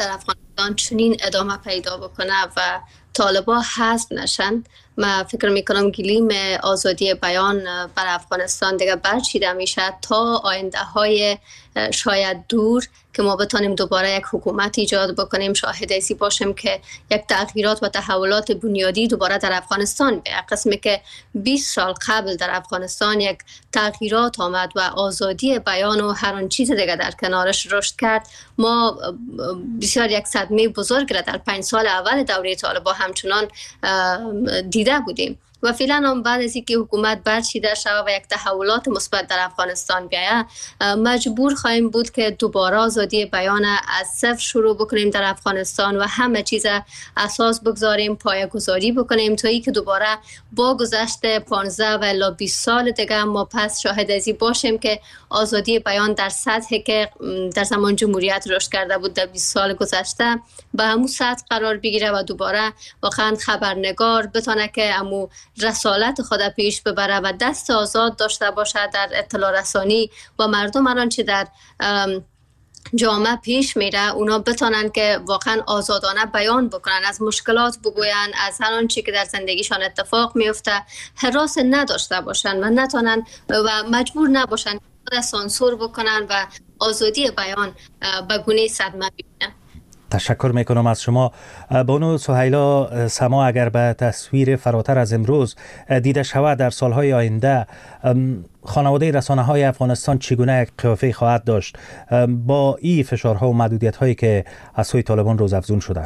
افغانستان چنین ادامه پیدا بکنه و طالبا حذف نشن. من فکر میکنم گلیم آزادی بیان بر افغانستان دیگه برچیده میشه تا آینده های شاید دور که ما بتانیم دوباره یک حکومت ایجاد بکنیم، شاهد ایسی باشیم که یک تغییرات و تحولات بنیادی دوباره در افغانستان به قسمی که 20 سال قبل در افغانستان یک تغییرات آمد و آزادی بیان و هر آن چیز دیگه در کنارش رشد کرد. ما بسیار یک صدمه بزرگ را در 5 سال اول دوره طالبان همچنان دیده بودیم و فعلا هم بعد از اینکه حکومت برچیده شود و یک تحولات مثبت در افغانستان بیاید مجبور خواهیم بود که دوباره آزادی بیان از صفر شروع بکنیم در افغانستان و همه چیز اساس بگذاریم، پایه‌گذاری بکنیم تا اینکه دوباره با گذشت 15 و الی 20 سال دیگه ما پس شاهد ازی باشیم که آزادی بیان در سطحی که در زمان جمهوریت رشد کرده بود در 20 سال گذشته به همون سطح قرار بگیره و دوباره واقعا خبرنگار بتونه که همون رسالت خود پیش ببره و دست آزاد داشته باشه در اطلاع رسانی و مردم الان چه در جامعه پیش میره اونا بتونن که واقعا آزادانه بیان بکنن، از مشکلات بگوین، از هر آنچه که در زندگیشان اتفاق میفته هراس نداشته باشن و نتونن و مجبور نباشن خود سانسور بکنن و آزادی بیان به گونه صدمه ببینن. تشکر میکنم از شما. بانو سهیلا سما، اگر به تصویر فراتر از امروز دیده شود در سالهای آینده خانواده رسانه‌های افغانستان چگونه یک قیافه خواهد داشت با این فشارها و محدودیت‌هایی که از سوی طالبان روزافزون شده؟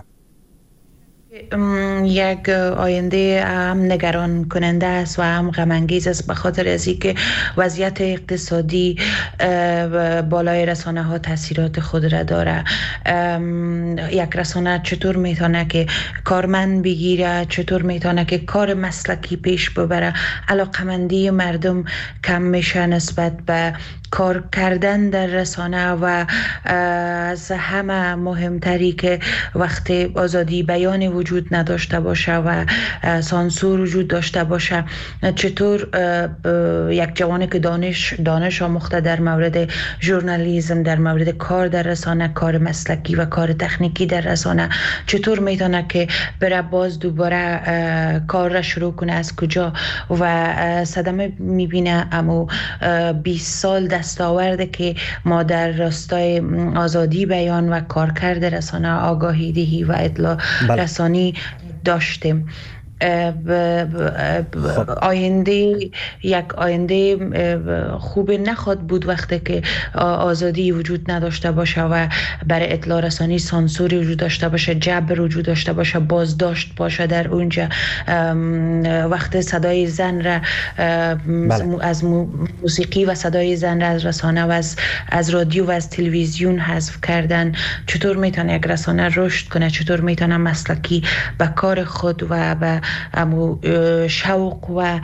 یک آینده هم نگران کننده است و هم غم انگیز است به خاطر از اینکه وضعیت اقتصادی بالای رسانه ها تاثیرات خود را داره. یک رسانه چطور میتونه که کارمند بگیره، چطور میتونه که کار مسلکی پیش ببره، علاقمندی مردم کم میشه نسبت به کار کردن در رسانه و از همه مهمتری که وقتی آزادی بیان وجود نداشته باشه و سانسور وجود داشته باشه چطور یک جوانی که دانش آموخته در مورد ژورنالیسم، در مورد کار در رسانه، کار مسلکی و کار تکنیکی در رسانه چطور میتونه که بره باز دوباره کار را شروع کنه از کجا و صدمه میبینه. اما 20 سال دستاورده که ما در راستای آزادی بیان و کارکرد رسانه، آگاهی دهی و اطلاع رسانی داشتیم. یک آینده خوب نخواد بود وقتی که آزادی وجود نداشته باشه و برای اطلاع رسانی سانسوری وجود داشته باشه، جبر وجود داشته باشه، بازداشت باشه در اونجا. وقتی صدای زن را از موسیقی و صدای زن را از رسانه و از رادیو و از تلویزیون حذف کردن، چطور میتونه یک رسانه رشد کنه؟ چطور میتونه مسلکی به کار خود و به شوق و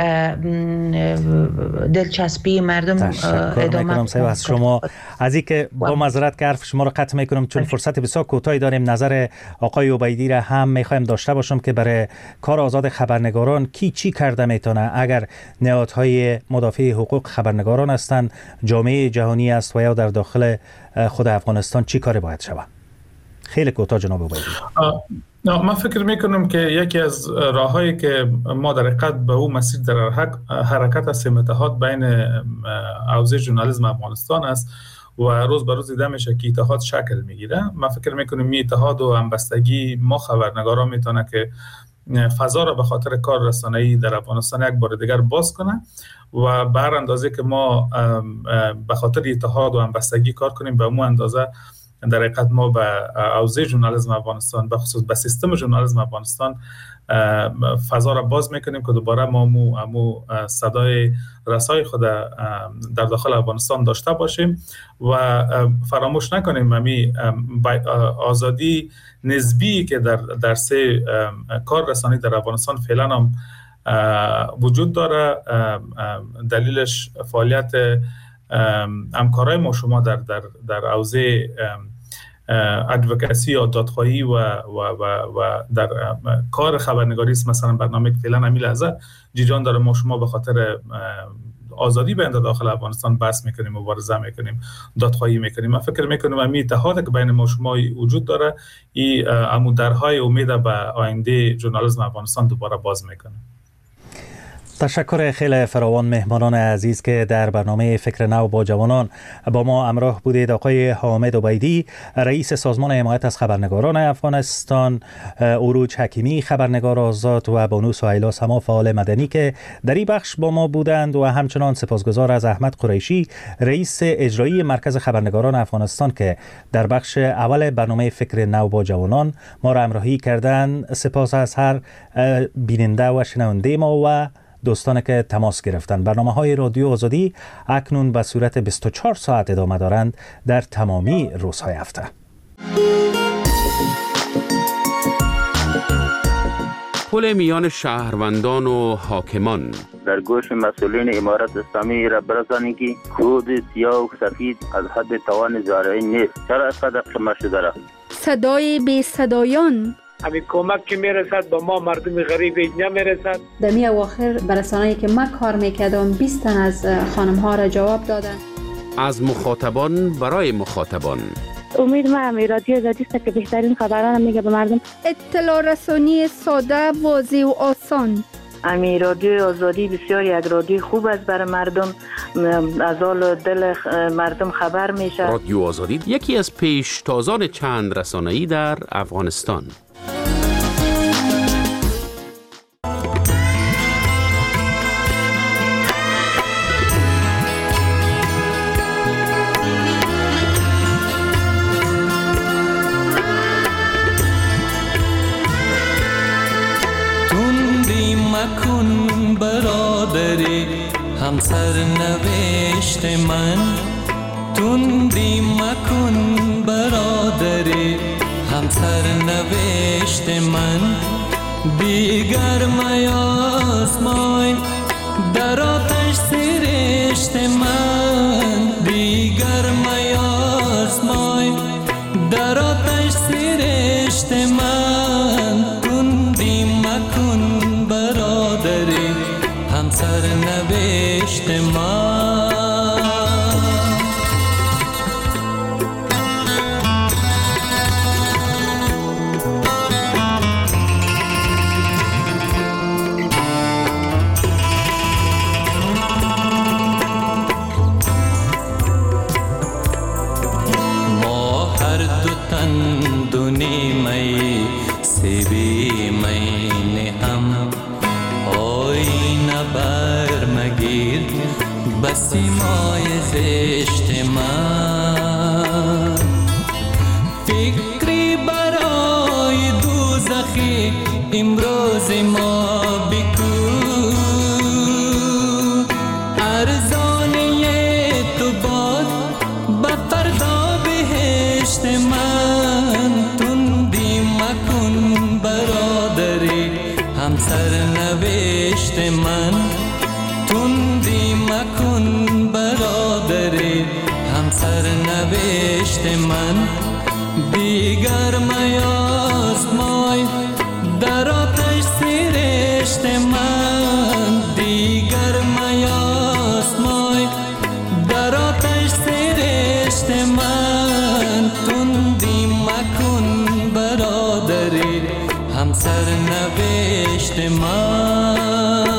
دلچسبی مردم ادامه کنم؟ از شما از اینکه با معذرت که حرف شما رو قطع میکنم چون فرصت بسیار کوتاهی داریم. نظر آقای عبیدی را هم میخوایم داشته باشم که برای کار آزاد خبرنگاران کی چی کرده میتونه؟ اگر نهادهای مدافع حقوق خبرنگاران هستند، جامعه جهانی است و یا در داخل خود افغانستان چی کاری باید شود؟ خیلی کوتاه جناب عبیدی. من فکر میکنم که یکی از راههایی که ما در حقیقت به او مسیر در حرکت هستیم اتحاد بین حوزه ژورنالیسم افغانستان است و روز به روز دیده میشه که اتحاد شکل میگیره. من فکر میکنم این اتحاد و همبستگی ما خبرنگاران میتونه که فضا را به خاطر کار رسانه‌ای در افغانستان یک بار دیگر باز کنه و به هر اندازه که ما به خاطر اتحاد و همبستگی کار کنیم به اون اندازه در حقیقت ما به حوزه ژورنالیسم افغانستان، به خصوص به سیستم ژورنالیسم افغانستان فضا را باز میکنیم که دوباره ما صدای رسای خود در داخل افغانستان داشته باشیم و فراموش نکنیم آزادی نسبی که در سه کار رسانی در افغانستان فعلا هم وجود داره. دلیلش فعالیت همکارای ما شما در حوزه ادوکسی یا دادخواهی و در کار خبرنگاری است. مثلا برنامه که فعلا همین لحظه جیجان داره ما شما به خاطر آزادی بنده داخل افغانستان بحث میکنیم، مبارزه میکنیم، دادخواهی میکنیم. من فکر میکنم امی اتحاد که بین ما شما وجود داره، این امو درهای امید به آینده ژورنالیسم افغانستان دوباره باز میکنه. تشکر خیلی فراوان مهمانان عزیز که در برنامه فکر نو با جوانان با ما همراه بودید. آقای حامد عبیدی رئیس سازمان حمایت از خبرنگاران افغانستان، عروج حکیمی خبرنگار آزاد و بانو سهیلا سما فعال مدنی که در این بخش با ما بودند و همچنان سپاسگزار از احمد قریشی رئیس اجرایی مرکز خبرنگاران افغانستان که در بخش اول برنامه فکر نو با جوانان ما را همراهی کردند. سپاس از هر بیننده و شنونده ما و دوستانی که تماس گرفتند. برنامه‌های رادیو آزادی اکنون به صورت 24 ساعت ادامه دارند در تمامی روزهای هفته. پل میان شهروندان و حاکمان در گوش مسئولین امارت اسلامی را برسانید که کود سیاه و سفید از حد توان زارعی نیست. چرا اینقدر خاموش شده؟ صدای بی صدایان همین کمک که میرسد با ما مردم غریب نمیرسد. در می اواخر برسانه‌ای که من کار میکردم 20 تن از خانم ها را جواب دادن. از مخاطبان برای مخاطبان. امید ما رادیو آزادی است که بهترین خبران میگه به مردم. اطلاع رسانی ساده، واضح و آسان. امی رادیو آزادی بسیار یک رادیو خوب است برای مردم، از حال دل مردم خبر میشه. رادیو آزادی یکی از پیشتازان چند رسانه‌ای در افغانستان. مکن برادری همسر نوشت من، تندی مکن برادری همسر نوشت من، دیگر میازمای در آتش سرشت من، دیگر میازمای در آتش سرشت من، تندی مکن برادری همسر نوشت من. ما هر دو تن دو نیمه سیبی مین هم، آینه بر مگیر بسی مای زشت من، فکری برای دوزخی امروز ما بکو، ارزانی تو باد به فردا بهشت من، تندی مکن برادری همسر نوشت من، تندی مکن برادری همسر نوشت من، دیگر میازمای در آتش سرشت من، دیگر میازمای در آتش سرشت من، تندی مکن برادری همسر نوشت من.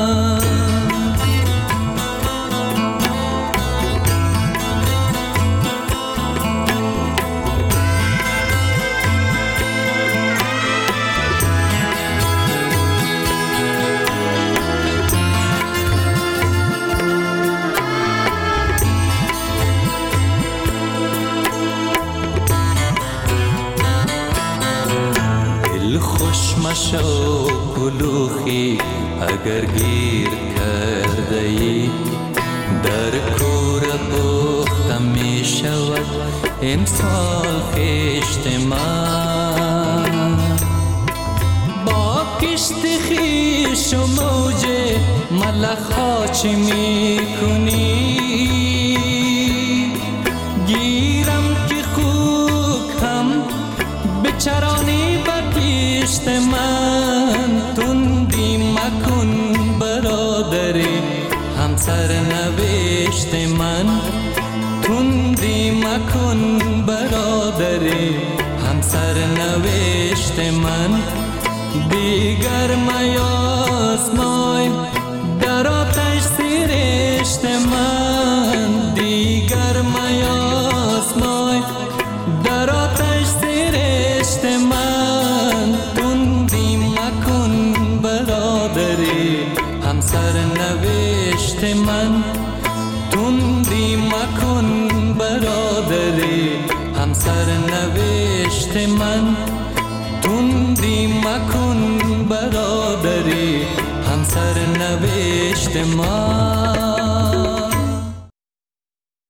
خوش مشو کلوخی اگر گیر کرده ای، در کور پختم می شود امسال خشت من، با کشت خیش و موج ملخ ها چی می کنی، گیرم که خوک هم بچرانی بکشت من، تندی مکن برادری همسر نوشت من تندی مکن برادری همسر نوشت من دیگر میاسمای در آتش سیرشت من دیگر میاسمای در آتش سیرشت من تندی مکن برادری همسر نوشت من تندی مکن برادری همسر نوشت من